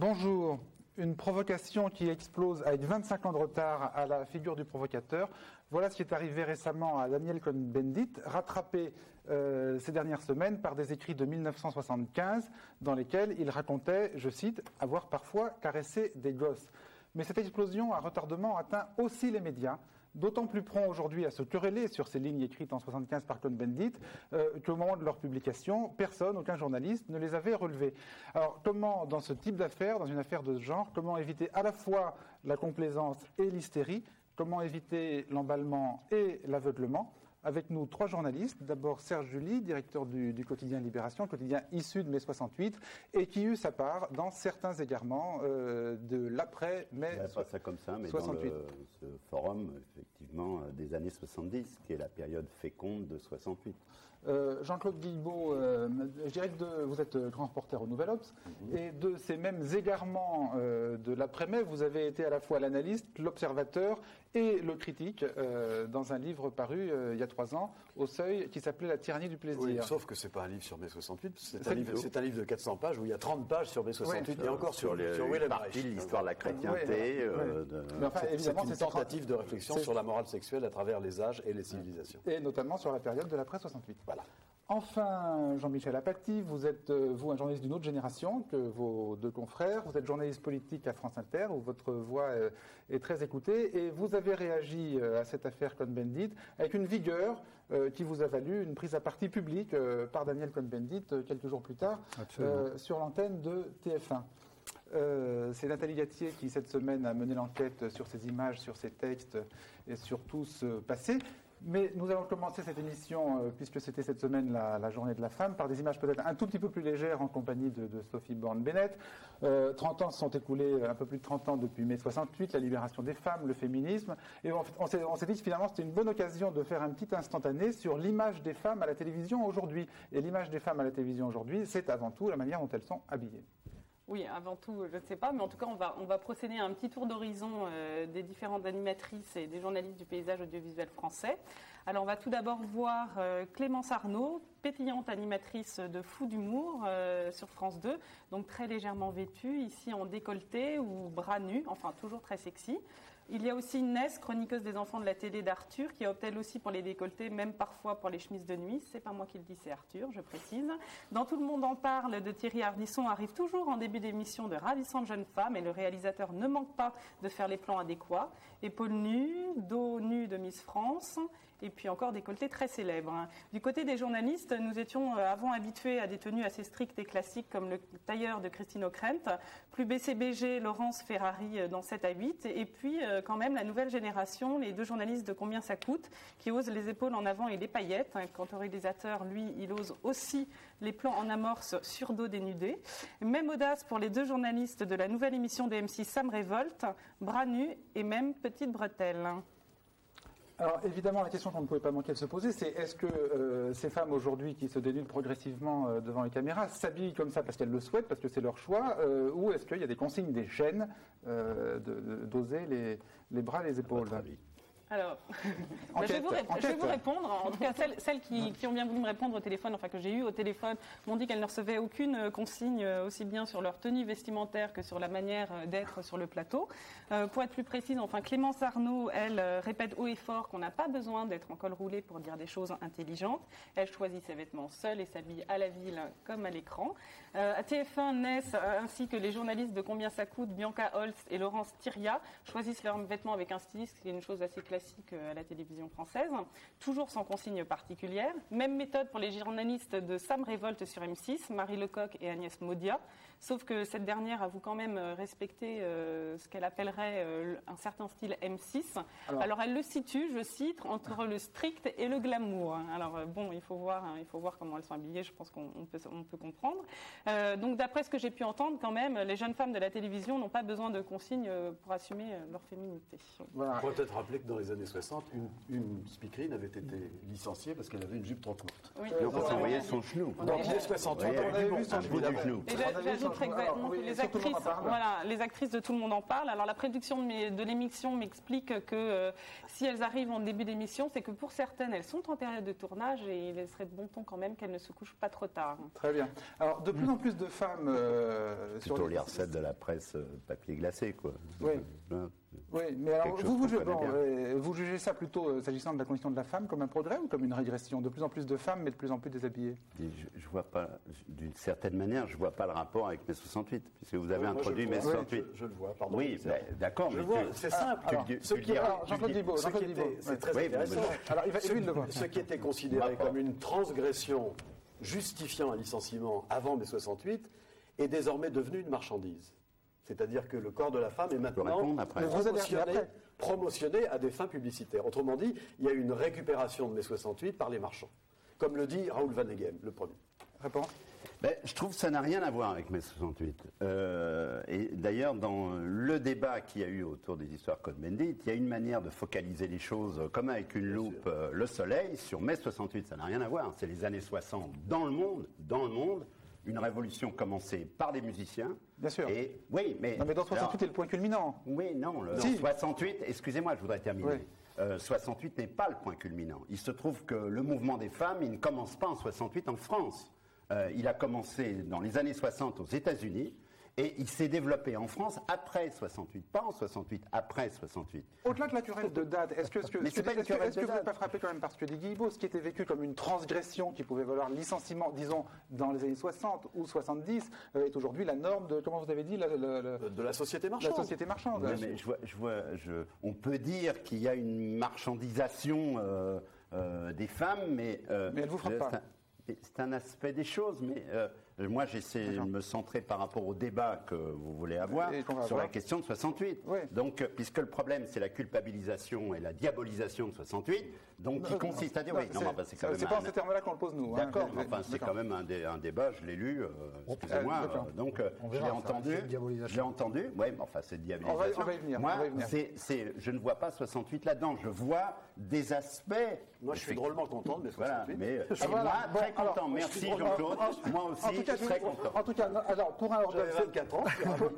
Bonjour. Une provocation qui explose avec 25 ans de retard à la figure du provocateur. Voilà ce qui est arrivé récemment à Daniel Cohn-Bendit, rattrapé ces dernières semaines par des écrits de 1975 dans lesquels il racontait, je cite, « avoir parfois caressé des gosses ». Mais cette explosion à retardement atteint aussi les médias, d'autant plus prompt aujourd'hui à se quereller sur ces lignes écrites en 1975 par Cohn-Bendit qu'au moment de leur publication, personne, aucun journaliste ne les avait relevées. Alors comment, dans ce type d'affaires, dans une affaire de ce genre, comment éviter à la fois la complaisance et l'hystérie, comment éviter l'emballement et l'aveuglement? Avec nous, 3 journalistes. D'abord Serge July, directeur du quotidien Libération, quotidien issu de mai 68, et qui eut sa part dans certains égarements de l'après-mai 68. Pas ça comme ça, mais 68. Dans ce forum, effectivement, des années 70, qui est la période féconde de 68. Jean-Claude Guilbeault, je dirais que vous êtes grand reporter au Nouvel Obs, et de ces mêmes égarements de l'après-mai, vous avez été à la fois l'analyste, l'observateur et le critique dans un livre paru il y a 3 ans au Seuil qui s'appelait La tyrannie du plaisir. Oui, sauf que c'est pas un livre sur mai 68, c'est un livre de 400 pages où il y a 30 pages sur mai 68 et encore sur Willem Reich. L'histoire de la chrétienté. Mais enfin, évidemment, c'est une tentative de réflexion sur la morale sexuelle à travers les âges et les civilisations. Et notamment sur la période de l'après 68. Voilà. Enfin, Jean-Michel Apathy, vous êtes, vous, un journaliste d'une autre génération que vos 2 confrères. Vous êtes journaliste politique à France Inter, où votre voix est très écoutée. Et vous avez réagi à cette affaire Cohn-Bendit avec une vigueur qui vous a valu une prise à partie publique par Daniel Cohn-Bendit quelques jours plus tard sur l'antenne de TF1. C'est Nathalie Gatier qui, cette semaine, a mené l'enquête sur ces images, sur ces textes et sur tout ce passé. Mais nous allons commencer cette émission, puisque c'était cette semaine la journée de la femme, par des images peut-être un tout petit peu plus légères en compagnie de Sophie Borne-Bennett. 30 ans se sont écoulés, un peu plus de 30 ans depuis mai 68, la libération des femmes, le féminisme. Et on s'est dit que finalement c'était une bonne occasion de faire un petit instantané sur l'image des femmes à la télévision aujourd'hui. Et l'image des femmes à la télévision aujourd'hui, c'est avant tout la manière dont elles sont habillées. Oui, avant tout, je ne sais pas, mais en tout cas, on va procéder à un petit tour d'horizon des différentes animatrices et des journalistes du paysage audiovisuel français. Alors, on va tout d'abord voir Clémence Arnaud, pétillante animatrice de Fou d'humour sur France 2, donc très légèrement vêtue, ici en décolleté ou bras nus, enfin toujours très sexy. Il y a aussi Inès, chroniqueuse des enfants de la télé d'Arthur, qui opte elle aussi pour les décolletés, même parfois pour les chemises de nuit. C'est pas moi qui le dis, c'est Arthur, je précise. Dans Tout le monde en parle, de Thierry Ardisson, arrive toujours en début d'émission de ravissantes jeunes femmes, et le réalisateur ne manque pas de faire les plans adéquats. Épaules nues, dos nu de Miss France, et puis encore décolletés très célèbres. Du côté des journalistes, nous étions avant habitués à des tenues assez strictes et classiques comme le tailleur de Christine O'Krent, plus BCBG, Laurence Ferrari dans 7 à 8, et puis quand même la nouvelle génération, les 2 journalistes de Combien ça coûte, qui osent les épaules en avant et les paillettes. Quant au réalisateur, lui, il ose aussi les plans en amorce sur dos dénudé. Même audace pour les 2 journalistes de la nouvelle émission de M6 Ça me révolte, bras nus et même petites bretelles. Alors évidemment, la question qu'on ne pouvait pas manquer de se poser, c'est est-ce que ces femmes aujourd'hui qui se dénudent progressivement devant les caméras s'habillent comme ça parce qu'elles le souhaitent, parce que c'est leur choix, ou est-ce qu'il y a des consignes, des chaînes d'oser les bras, les épaules? Alors, je vais vous répondre. En tout cas, celles qui ont bien voulu me répondre au téléphone, enfin que j'ai eu au téléphone, m'ont dit qu'elles ne recevaient aucune consigne aussi bien sur leur tenue vestimentaire que sur la manière d'être sur le plateau. Pour être plus précise, enfin Clémence Arnaud, elle répète haut et fort qu'on n'a pas besoin d'être en col roulé pour dire des choses intelligentes. Elle choisit ses vêtements seule et s'habille à la ville comme à l'écran. À TF1, Ness, ainsi que les journalistes de Combien ça coûte, Bianca Holst et Laurence Thiria, choisissent leurs vêtements avec un styliste, qui est une chose assez classique à la télévision française, toujours sans consigne particulière. Même méthode pour les journalistes de Ça me révolte sur M6, Marie Lecoq et Agnès Maudia, sauf que cette dernière avoue quand même respecter ce qu'elle appellerait un certain style M6. Alors elle le situe, je cite, entre le strict et le glamour. Alors bon, il faut voir comment elles sont habillées, je pense qu'on peut comprendre. Donc d'après ce que j'ai pu entendre, quand même, les jeunes femmes de la télévision n'ont pas besoin de consignes pour assumer leur féminité. Voilà. On peut peut-être rappeler que dans les années 60, une speakerine avait été licenciée parce qu'elle avait une jupe trop courte. Oui. Non, parce qu'on voyait son genou. Dans les années 68, on avait vu son genou. Et j'ajouterais que les actrices de Tout le monde en parle. Alors la production de l'émission m'explique que si elles arrivent en début d'émission, c'est que pour certaines, elles sont en période de tournage et il serait de bon ton quand même qu'elles ne se couchent pas trop tard. Très bien. Alors de plus en plus de femmes sur les recettes de la presse papier glacé, quoi. Oui. Oui, mais alors vous jugez ça plutôt, s'agissant de la condition de la femme, comme un progrès ou comme une régression? De plus en plus de femmes, mais de plus en plus déshabillées. Je vois pas, d'une certaine manière, je vois pas le rapport avec mai 68, puisque vous avez introduit mai 68. Je le vois, pardon. Oui, d'accord, mais c'est simple. Jean-Claude Dibaud, c'est très intéressant. Alors, lui, il le voit. Ce qui était considéré comme une transgression justifiant un licenciement avant mai 68 est désormais devenu une marchandise. C'est-à-dire que le corps de la femme est maintenant promotionné à des fins publicitaires. Autrement dit, il y a eu une récupération de mai 68 par les marchands. Comme le dit Raoul Vaneigem, le premier. Réponse. Je trouve que ça n'a rien à voir avec mai 68. Et d'ailleurs, dans le débat qu'il y a eu autour des histoires Cohn-Bendit, il y a une manière de focaliser les choses, comme avec une loupe, le soleil, sur mai 68. Ça n'a rien à voir. C'est les années 60 dans le monde. Une révolution commencée par des musiciens. Bien sûr. Oui, mais... Non, mais dans 68, c'est le point culminant. Oui, non. 68, excusez-moi, je voudrais terminer. Oui. 68 n'est pas le point culminant. Il se trouve que le mouvement des femmes, il ne commence pas en 68 en France. Il a commencé dans les années 60 aux États-Unis. Et il s'est développé en France après 68, pas en 68, après 68. Au-delà de la querelle de date, est-ce que vous n'êtes pas frappé quand même par ce que dit Guilbault, ce qui était vécu comme une transgression qui pouvait valoir licenciement, disons, dans les années 60 ou 70, est aujourd'hui la norme de, comment vous avez dit, de la société marchande. La société marchande. Oui, mais on peut dire qu'il y a une marchandisation des femmes, mais elle ne vous frappe pas. C'est un aspect des choses, mais moi j'essaie de me centrer par rapport au débat que vous voulez avoir sur la question de 68. Oui. Donc, puisque le problème c'est la culpabilisation et la diabolisation de 68, donc qui consiste à dire c'est pas en ces termes-là qu'on le pose nous. D'accord, c'est quand même un débat, je l'ai lu, excusez-moi, donc je l'ai entendu, oui, mais enfin c'est diabolisation. On va y venir. Moi, je ne vois pas 68 là-dedans, je vois des aspects. Moi je suis drôlement content de mes 68. Voilà, mais très content, merci Jean-Claude, moi aussi. Très content. En tout cas, alors pour un hors-d'œuvre, 24 ans.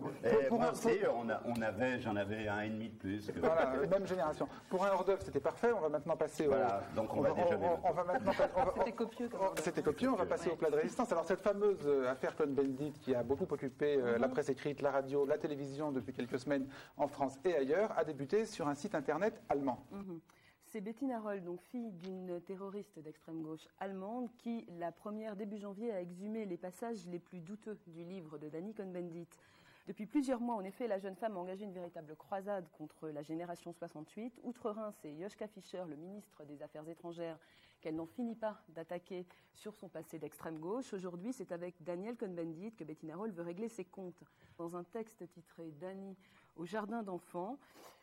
J'en avais un et demi de plus. Voilà, même génération. Pour un hors-d'œuvre, c'était parfait. On va maintenant passer. Donc on va maintenant. C'était copieux. C'était copieux. On va passer au plat de résistance. Alors cette fameuse affaire Cohn-Bendit qui a beaucoup occupé la presse écrite, la radio, la télévision depuis quelques semaines en France et ailleurs, a débuté sur un site internet allemand. C'est Bettina Roll, donc fille d'une terroriste d'extrême gauche allemande, qui, la première début janvier, a exhumé les passages les plus douteux du livre de Danny Cohn-Bendit. Depuis plusieurs mois, en effet, la jeune femme a engagé une véritable croisade contre la génération 68. Outre-Rhin, c'est Joschka Fischer, le ministre des Affaires étrangères, qu'elle n'en finit pas d'attaquer sur son passé d'extrême gauche. Aujourd'hui, c'est avec Daniel Cohn-Bendit que Bettina Roll veut régler ses comptes. Dans un texte titré « Danny au jardin d'enfants »,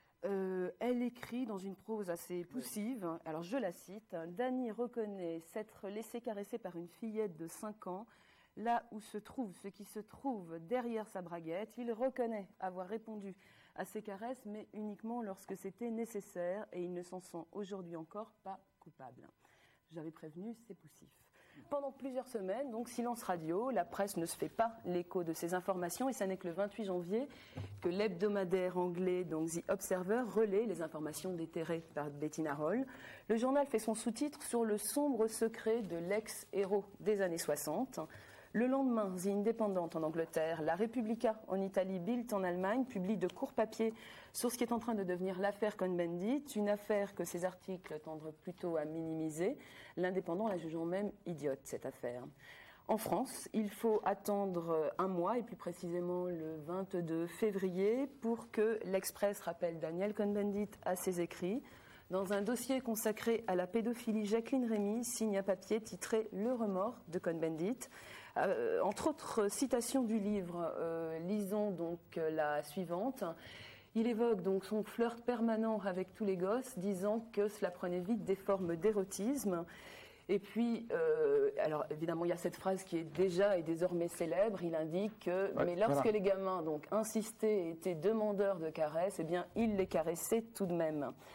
elle écrit dans une prose assez poussive, alors je la cite, « Danny reconnaît s'être laissé caresser par une fillette de 5 ans, là où se trouve ce qui se trouve derrière sa braguette. Il reconnaît avoir répondu à ces caresses, mais uniquement lorsque c'était nécessaire, et il ne s'en sent aujourd'hui encore pas coupable. » J'avais prévenu, c'est poussif. Pendant plusieurs semaines, donc silence radio, la presse ne se fait pas l'écho de ces informations et ce n'est que le 28 janvier que l'hebdomadaire anglais, donc The Observer, relaie les informations déterrées par Bettina Roll. Le journal fait son sous-titre sur le sombre secret de l'ex-héros des années 60. Le lendemain, The Independent en Angleterre, la Repubblica en Italie, Bild en Allemagne publie de courts papiers sur ce qui est en train de devenir l'affaire Cohn-Bendit, une affaire que ces articles tendent plutôt à minimiser, l'Indépendant la jugeant même idiote, cette affaire. En France, il faut attendre un mois, et plus précisément le 22 février, pour que l'Express rappelle Daniel Cohn-Bendit à ses écrits. Dans un dossier consacré à la pédophilie, Jacqueline Rémy signe un papier titré « Le remords de Cohn-Bendit ». Entre autres citations du livre, lisons donc la suivante. Il évoque donc son flirt permanent avec tous les gosses, disant que cela prenait vite des formes d'érotisme. Et puis, alors évidemment, il y a cette phrase qui est déjà et désormais célèbre. Il indique que, mais lorsque les gamins donc insistaient et étaient demandeurs de caresses, eh bien, il les caressait tout de même.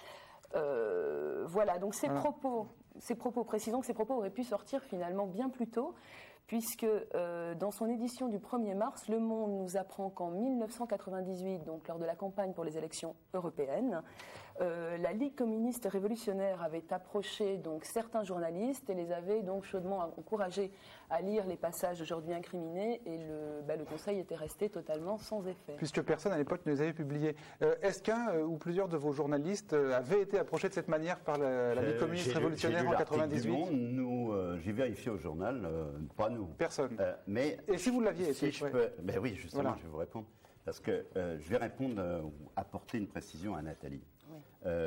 Voilà, donc ces propos, précisons que ces propos auraient pu sortir finalement bien plus tôt, puisque dans son édition du 1er mars, Le Monde nous apprend qu'en 1998, donc lors de la campagne pour les élections européennes, la Ligue communiste révolutionnaire avait approché donc certains journalistes et les avait donc chaudement encouragés à lire les passages aujourd'hui incriminés, et le Conseil était resté totalement sans effet. Puisque personne à l'époque ne les avait publiés. Est-ce qu'un ou plusieurs de vos journalistes avaient été approchés de cette manière par la Ligue communiste révolutionnaire en 98 J'ai vérifié au journal, pas nous. Personne. Mais et si vous l'aviez été Mais oui, justement, voilà. Je vais vous répondre. Parce que je vais répondre, apporter une précision à Nathalie. Oui.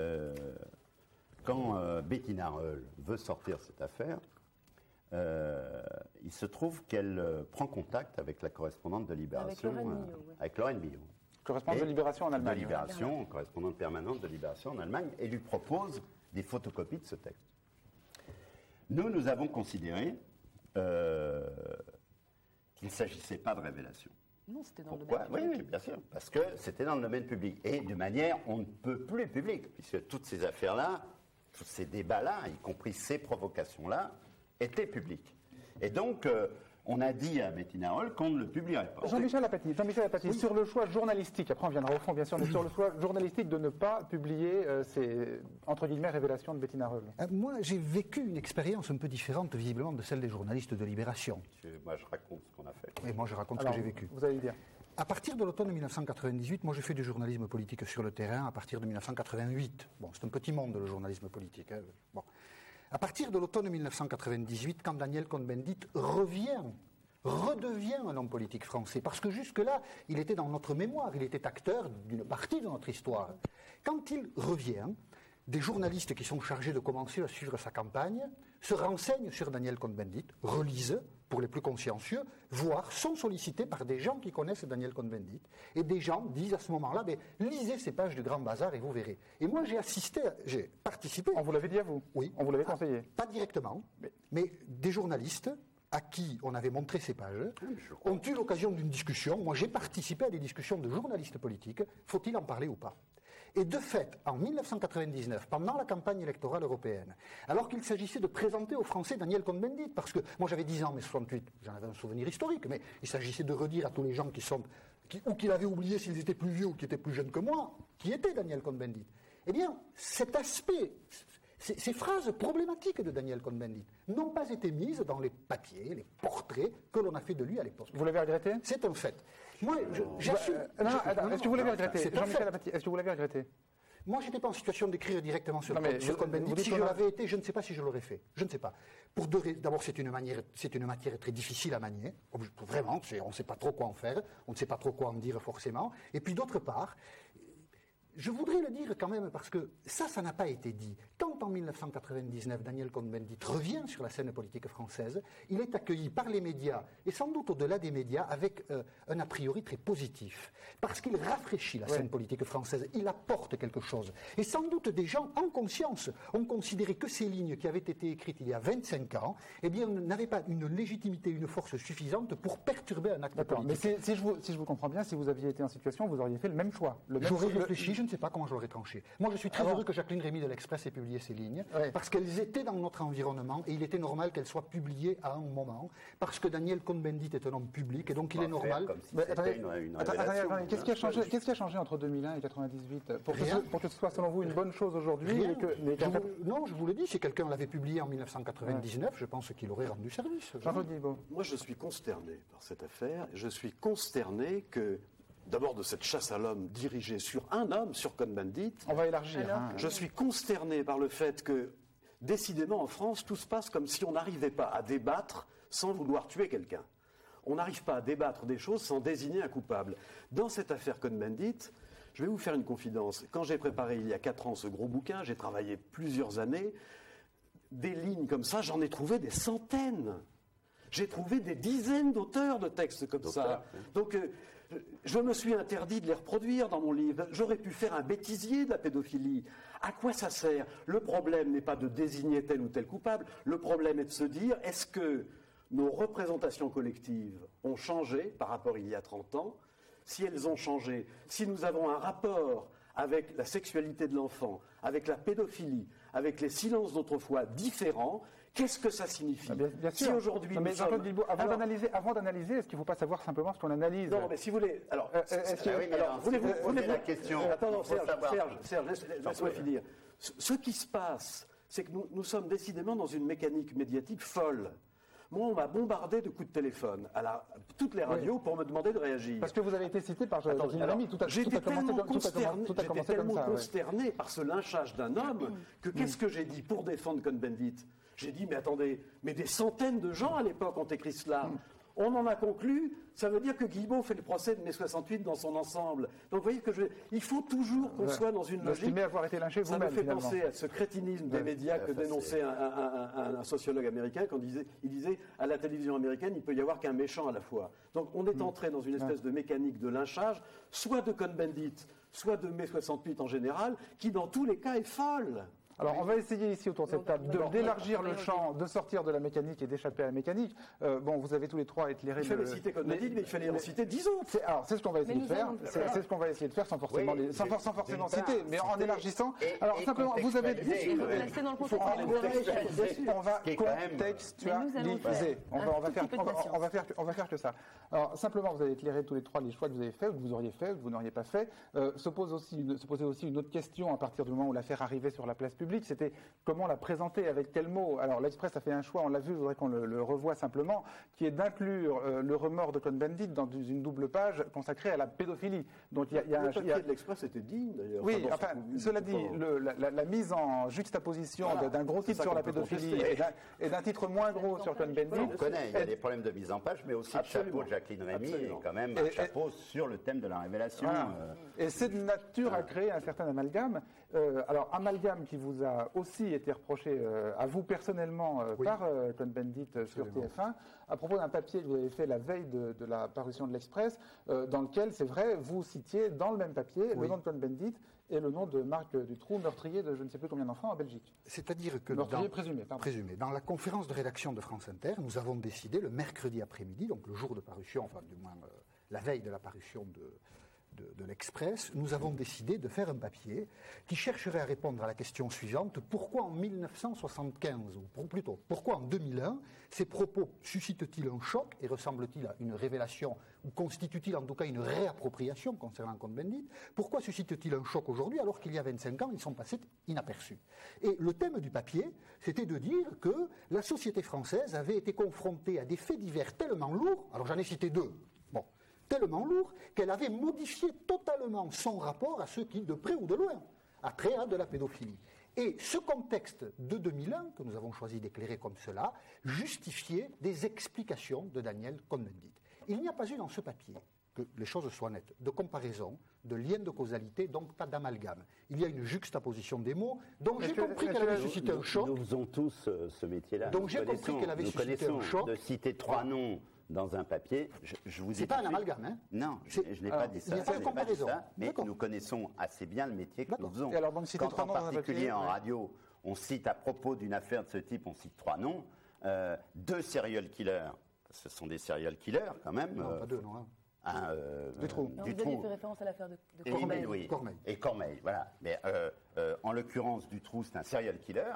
Quand Bettina Reul veut sortir cette affaire, il se trouve qu'elle prend contact avec la correspondante de Libération, avec Lorraine Millot. Correspondante de Libération en Allemagne. De Libération, correspondante permanente de Libération en Allemagne, et lui propose des photocopies de ce texte. Nous avons considéré qu'il ne s'agissait pas de révélation. Non, c'était dans le domaine public. Oui, bien sûr, parce que c'était dans le domaine public. Et de manière, on ne peut plus publique, puisque toutes ces affaires-là, tous ces débats-là, y compris ces provocations-là, étaient publics. Et donc, on a dit à Bettina Reul qu'on ne le publierait pas. Jean-Michel Apathy, oui. Sur le choix journalistique, après on viendra au fond bien sûr, mais sur le choix journalistique de ne pas publier ces, entre guillemets, révélations de Bettina Reul. Moi, j'ai vécu une expérience un peu différente, visiblement, de celle des journalistes de Libération. Moi, je raconte ce qu'on a fait. Et moi, je raconte ce que j'ai vécu. Vous allez le dire. À partir de l'automne 1998, moi j'ai fait du journalisme politique sur le terrain à partir de 1988. Bon, c'est un petit monde, le journalisme politique. Hein. Bon. À partir de l'automne 1998, quand Daniel Cohn-Bendit redevient un homme politique français, parce que jusque-là, il était dans notre mémoire, il était acteur d'une partie de notre histoire. Quand il revient, des journalistes qui sont chargés de commencer à suivre sa campagne se renseignent sur Daniel Cohn-Bendit, relisent, pour les plus consciencieux, voire sont sollicités par des gens qui connaissent Daniel Cohn-Bendit. Et des gens disent à ce moment-là, lisez ces pages du Grand Bazar et vous verrez. Et moi, j'ai participé. On vous l'avait dit à vous? Oui. On vous l'avait conseillé? Pas directement, mais des journalistes à qui on avait montré ces pages ont eu l'occasion d'une discussion. Moi, j'ai participé à des discussions de journalistes politiques. Faut-il en parler ou pas? Et de fait, en 1999, pendant la campagne électorale européenne, alors qu'il s'agissait de présenter aux Français Daniel Cohn-Bendit, parce que moi j'avais 10 ans, mais 68, j'en avais un souvenir historique, mais il s'agissait de redire à tous les gens ou qui l'avaient oublié s'ils étaient plus vieux ou qui étaient plus jeunes que moi, qui était Daniel Cohn-Bendit. Eh bien, cet aspect, ces phrases problématiques de Daniel Cohn-Bendit n'ont pas été mises dans les papiers, les portraits que l'on a fait de lui à l'époque. Vous l'avez regretté? C'est un fait. Moi, j'assume. Est-ce que vous l'avez regretté? Jean-Michel Apathy, est-ce que vous l'avez regretté? Moi, je n'étais pas en situation d'écrire directement sur Cohn-Bendit. Si je l'avais été, je ne sais pas si je l'aurais fait. Je ne sais pas. Pour deux raisons. D'abord, c'est une matière très difficile à manier. Vraiment, on ne sait pas trop quoi en faire. On ne sait pas trop quoi en dire forcément. Et puis, d'autre part, je voudrais le dire quand même parce que ça n'a pas été dit. Quand en 1999, Daniel Cohn-Bendit revient sur la scène politique française, il est accueilli par les médias, et sans doute au-delà des médias, avec un a priori très positif. Parce qu'il rafraîchit la scène politique française, il apporte quelque chose. Et sans doute des gens, en conscience, ont considéré que ces lignes qui avaient été écrites il y a 25 ans, eh bien, n'avaient pas une légitimité, une force suffisante pour perturber un acte politique. Mais si je vous comprends bien, si vous aviez été en situation, vous auriez fait le même choix. J'aurais réfléchi, je ne sais pas comment je l'aurais tranché. Moi, je suis très heureux que Jacqueline Rémy de l'Express ait publié ces lignes, parce qu'elles étaient dans notre environnement, et il était normal qu'elles soient publiées à un moment, parce que Daniel Cohn-Bendit est un homme public, et donc il est normal... Qu'est-ce qui a changé entre 2001 et 98 pour que ce soit, selon vous, une bonne chose aujourd'hui? Non, je vous l'ai dit, si quelqu'un l'avait publié en 1999, je pense qu'il aurait rendu service. Moi, je suis consterné par cette affaire. Je suis consterné que... D'abord de cette chasse à l'homme dirigée sur un homme, sur Cohn-Bendit. On va élargir. Je suis consterné par le fait que, décidément, en France, tout se passe comme si on n'arrivait pas à débattre sans vouloir tuer quelqu'un. On n'arrive pas à débattre des choses sans désigner un coupable. Dans cette affaire Cohn-Bendit, je vais vous faire une confidence. Quand j'ai préparé il y a 4 ans ce gros bouquin, j'ai travaillé plusieurs années, des lignes comme ça, j'en ai trouvé des centaines. J'ai trouvé des dizaines d'auteurs de textes comme ça. Donc, je me suis interdit de les reproduire dans mon livre. J'aurais pu faire un bêtisier de la pédophilie. À quoi ça sert? Le problème n'est pas de désigner tel ou tel coupable. Le problème est de se dire, est-ce que nos représentations collectives ont changé par rapport à il y a 30 ans? Si elles ont changé, si nous avons un rapport avec la sexualité de l'enfant, avec la pédophilie, avec les silences d'autrefois différents, qu'est-ce que ça signifie? Bien sûr. Si aujourd'hui mais Jean-Claude Guilbault, avant d'analyser, est-ce qu'il ne faut pas savoir simplement ce qu'on analyse? Non, mais si vous voulez... Alors, voulez-vous la question? Attends, non, Serge, laisse-moi finir. Ce qui se passe, c'est que nous sommes décidément dans une mécanique médiatique folle. Moi, on m'a bombardé de coups de téléphone à toutes les radios pour me demander de réagir. Parce que vous avez été cité par Jacqueline Rémy. J'étais tellement consterné par ce lynchage d'un homme que qu'est-ce que j'ai dit pour défendre Cohn-Bendit? J'ai dit, mais attendez, mais des centaines de gens à l'époque ont écrit cela. On en a conclu, ça veut dire que Guilbault fait le procès de mai 68 dans son ensemble. Donc vous voyez que il faut toujours qu'on soit dans une logique. Avoir été lynché ça me fait penser à ce crétinisme des médias que dénonçait un sociologue américain quand il disait à la télévision américaine, il peut y avoir qu'un méchant à la fois. Donc on est entré dans une espèce de mécanique de lynchage, soit de Cohn-Bendit, soit de mai 68 en général, qui dans tous les cas est folle. Alors, on va essayer ici, autour de cette table, d'élargir le champ, de sortir de la mécanique et d'échapper à la mécanique. Vous avez tous les trois éclairé... Il fallait citer Cohn-Bendit, mais il fallait en citer 10 autres. Alors, c'est ce qu'on va essayer de faire. C'est ce qu'on va essayer de faire sans forcément citer, mais en élargissant. Alors, simplement, vous avez dit... On va contextualiser. On va faire que ça. Alors, simplement, vous avez éclairé tous les trois les choix que vous avez faits, ou que vous auriez fait, ou que vous n'auriez pas fait. Se posait aussi une autre question à partir du moment où l'affaire arrivait sur la place publique. C'était comment la présenter, avec quel mot. Alors l'Express a fait un choix, on l'a vu, je voudrais qu'on le revoie simplement, qui est d'inclure le remords de Cohn-Bendit dans une double page consacrée à la pédophilie. Donc le papier de l'Express était digne d'ailleurs. Oui, cela dit, la mise en juxtaposition d'un gros titre sur la pédophilie et d'un titre moins gros sur Cohn-Bendit. On connaît, il y a des problèmes de mise en page, mais aussi le chapeau de Jacqueline Rémy et quand même un chapeau sur le thème de la révélation. Voilà. Et c'est de nature à créer un certain amalgame. Alors, amalgame qui vous a aussi été reproché à vous personnellement par Cohn-Bendit sur TF1, à propos d'un papier que vous avez fait la veille de la parution de l'Express, dans lequel, c'est vrai, vous citiez dans le même papier le nom de Cohn-Bendit et le nom de Marc Dutroux, meurtrier de je ne sais plus combien d'enfants en Belgique. C'est-à-dire que meurtrier présumé. Dans la conférence de rédaction de France Inter, nous avons décidé le mercredi après-midi, donc le jour de parution, enfin du moins la veille de la parution de l'Express, nous avons décidé de faire un papier qui chercherait à répondre à la question suivante: pourquoi en 1975, ou plutôt, pourquoi en 2001, ces propos suscitent-ils un choc et ressemblent-ils à une révélation, ou constituent-ils en tout cas une réappropriation concernant Cohn-Bendit? Pourquoi suscitent-ils un choc aujourd'hui alors qu'il y a 25 ans, ils sont passés inaperçus? Et le thème du papier, c'était de dire que la société française avait été confrontée à des faits divers tellement lourds, alors j'en ai cité deux, tellement lourd qu'elle avait modifié totalement son rapport à ceux qui, de près ou de loin, a trait à de la pédophilie. Et ce contexte de 2001, que nous avons choisi d'éclairer comme cela, justifiait des explications de Daniel Cohn-Bendit. Il n'y a pas eu dans ce papier, que les choses soient nettes, de comparaison, de lien de causalité, donc pas d'amalgame. Il y a une juxtaposition des mots, dont j'ai compris qu'elle avait suscité un choc. Nous faisons tous ce métier-là. Donc j'ai compris qu'elle avait suscité un choc. De citer trois noms dans un papier, je vous ai dit... C'est pas un amalgame, hein? Non, je n'ai pas dit ça. Mais nous connaissons assez bien le métier que nous faisons. Alors, donc, quand en particulier en radio, on cite à propos d'une affaire de ce type, on cite trois noms, deux serial killers, ce sont des serial killers quand même. Non, pas deux, non. Dutroux. Vous avez fait référence à l'affaire de Cormeilles. Oui, et Cormeilles, voilà. Mais en l'occurrence, Dutroux, c'est un serial killer.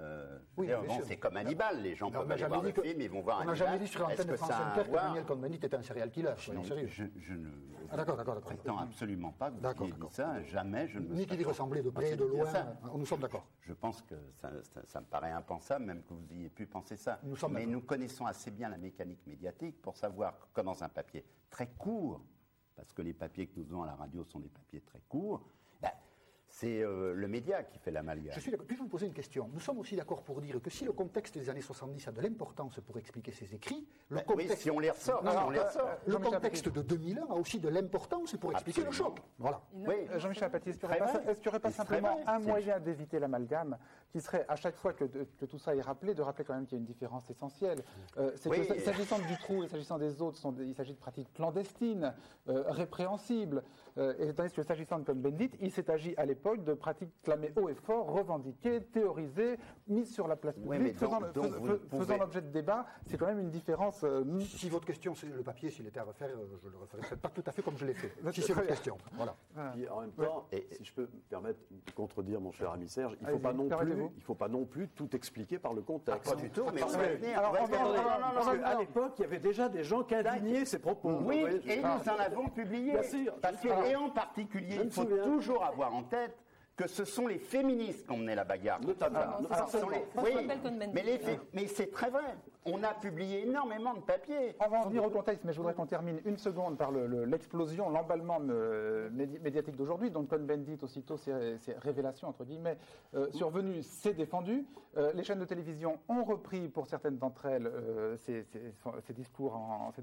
C'est comme Hannibal, les gens peuvent aller voir le film, ils vont voir Hannibal. On n'a jamais dit sur l'antenne de France Inter que Daniel Cohn-Bendit était un serial killer, soyons sérieux. Je ne prétends absolument pas que vous ayez dit ça, jamais je ne me ni qu'il y ressemblait de près et de loin, nous sommes d'accord. Je pense que ça me paraît impensable, même que vous ayez pu penser ça. Mais nous connaissons assez bien la mécanique médiatique pour savoir que dans un papier très court, parce que les papiers que nous faisons à la radio sont des papiers très courts, c'est le média qui fait l'amalgame. Je suis d'accord. Puis-je vous poser une question? Nous sommes aussi d'accord pour dire que si le contexte des années 70 a de l'importance pour expliquer ces écrits, le contexte... Oui, si on les ressort. Le contexte de 2001 a aussi de l'importance pour expliquer le choc. Voilà. Oui, Jean-Michel Apathy, est-ce qu'il n'y aurait pas simplement un moyen d'éviter l'amalgame qui serait, à chaque fois que tout ça est rappelé, de rappeler quand même qu'il y a une différence essentielle. C'est que s'agissant du trou et s'agissant des autres, il s'agit de pratiques clandestines, répréhensibles. Et tandis que s'agissant de Cohn-Bendit, il s'est agi à l'époque de pratiques clamées haut et fort, revendiquées, théorisées, mises sur la place publique, faisant l'objet de débat. C'est quand même une différence. Si votre question, c'est le papier, s'il était à refaire, je le referais peut-être pas tout à fait comme je l'ai fait. Si c'est votre question. Voilà. Et en même temps, si je peux me permettre de contredire mon cher ami Serge, il ne faut pas non plus tout expliquer par le contexte. Pas du tout, mais parce qu'à l'époque, il y avait déjà des gens qui indignaient ces propos. Oui, et nous en avons publié. Bien sûr. Et en particulier, il faut toujours avoir en tête que ce sont les féministes qui ont mené la bagarre. Mais c'est très vrai. On a publié énormément de papiers. On va en venir au contexte, mais je voudrais qu'on termine une seconde par l'explosion, l'emballement médiatique d'aujourd'hui. Donc Cohn-Bendit, aussitôt ces révélations, entre guillemets, survenues, s'est défendu. Les chaînes de télévision ont repris, pour certaines d'entre elles, ces discours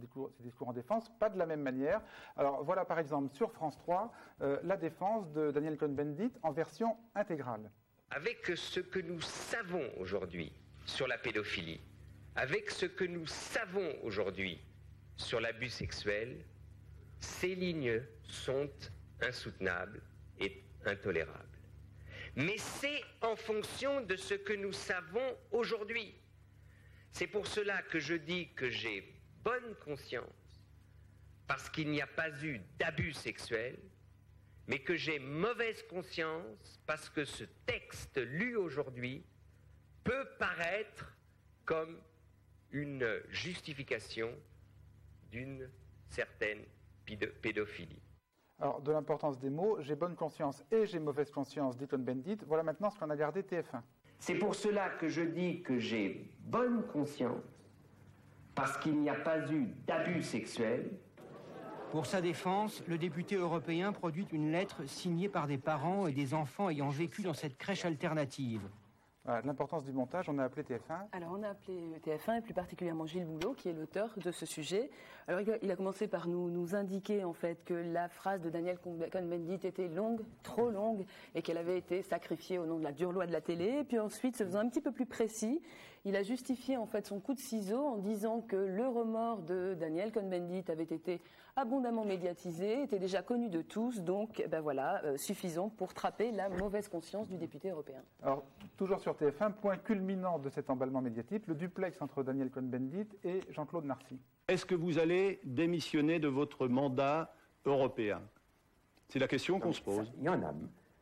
en défense, pas de la même manière. Alors voilà, par exemple, sur France 3, la défense de Daniel Cohn-Bendit en version intégrale. Avec ce que nous savons aujourd'hui sur la pédophilie, avec ce que nous savons aujourd'hui sur l'abus sexuel, ces lignes sont insoutenables et intolérables. Mais c'est en fonction de ce que nous savons aujourd'hui. C'est pour cela que je dis que j'ai bonne conscience, parce qu'il n'y a pas eu d'abus sexuel, mais que j'ai mauvaise conscience parce que ce texte lu aujourd'hui peut paraître comme une justification d'une certaine pédophilie. Alors, de l'importance des mots, j'ai bonne conscience et j'ai mauvaise conscience, dit Cohn-Bendit. Voilà maintenant ce qu'on a gardé TF1. C'est pour cela que je dis que j'ai bonne conscience, parce qu'il n'y a pas eu d'abus sexuel. Pour sa défense, le député européen produit une lettre signée par des parents et des enfants ayant vécu dans cette crèche alternative. Voilà, l'importance du montage, on a appelé TF1. Alors on a appelé TF1 et plus particulièrement Gilles Boulot, qui est l'auteur de ce sujet. Alors il a commencé par nous indiquer en fait que la phrase de Daniel Cohn-Bendit était longue, trop longue, et qu'elle avait été sacrifiée au nom de la dure loi de la télé. Et puis ensuite, se faisant un petit peu plus précis, il a justifié en fait son coup de ciseau en disant que le remords de Daniel Cohn-Bendit avait été abondamment médiatisé, était déjà connu de tous, donc suffisant pour trapper la mauvaise conscience du député européen. Alors, toujours sur TF1, point culminant de cet emballement médiatique, le duplex entre Daniel Cohn-Bendit et Jean-Claude Narcy. Est-ce que vous allez démissionner de votre mandat européen? C'est la question qu'on se pose. Il y en a.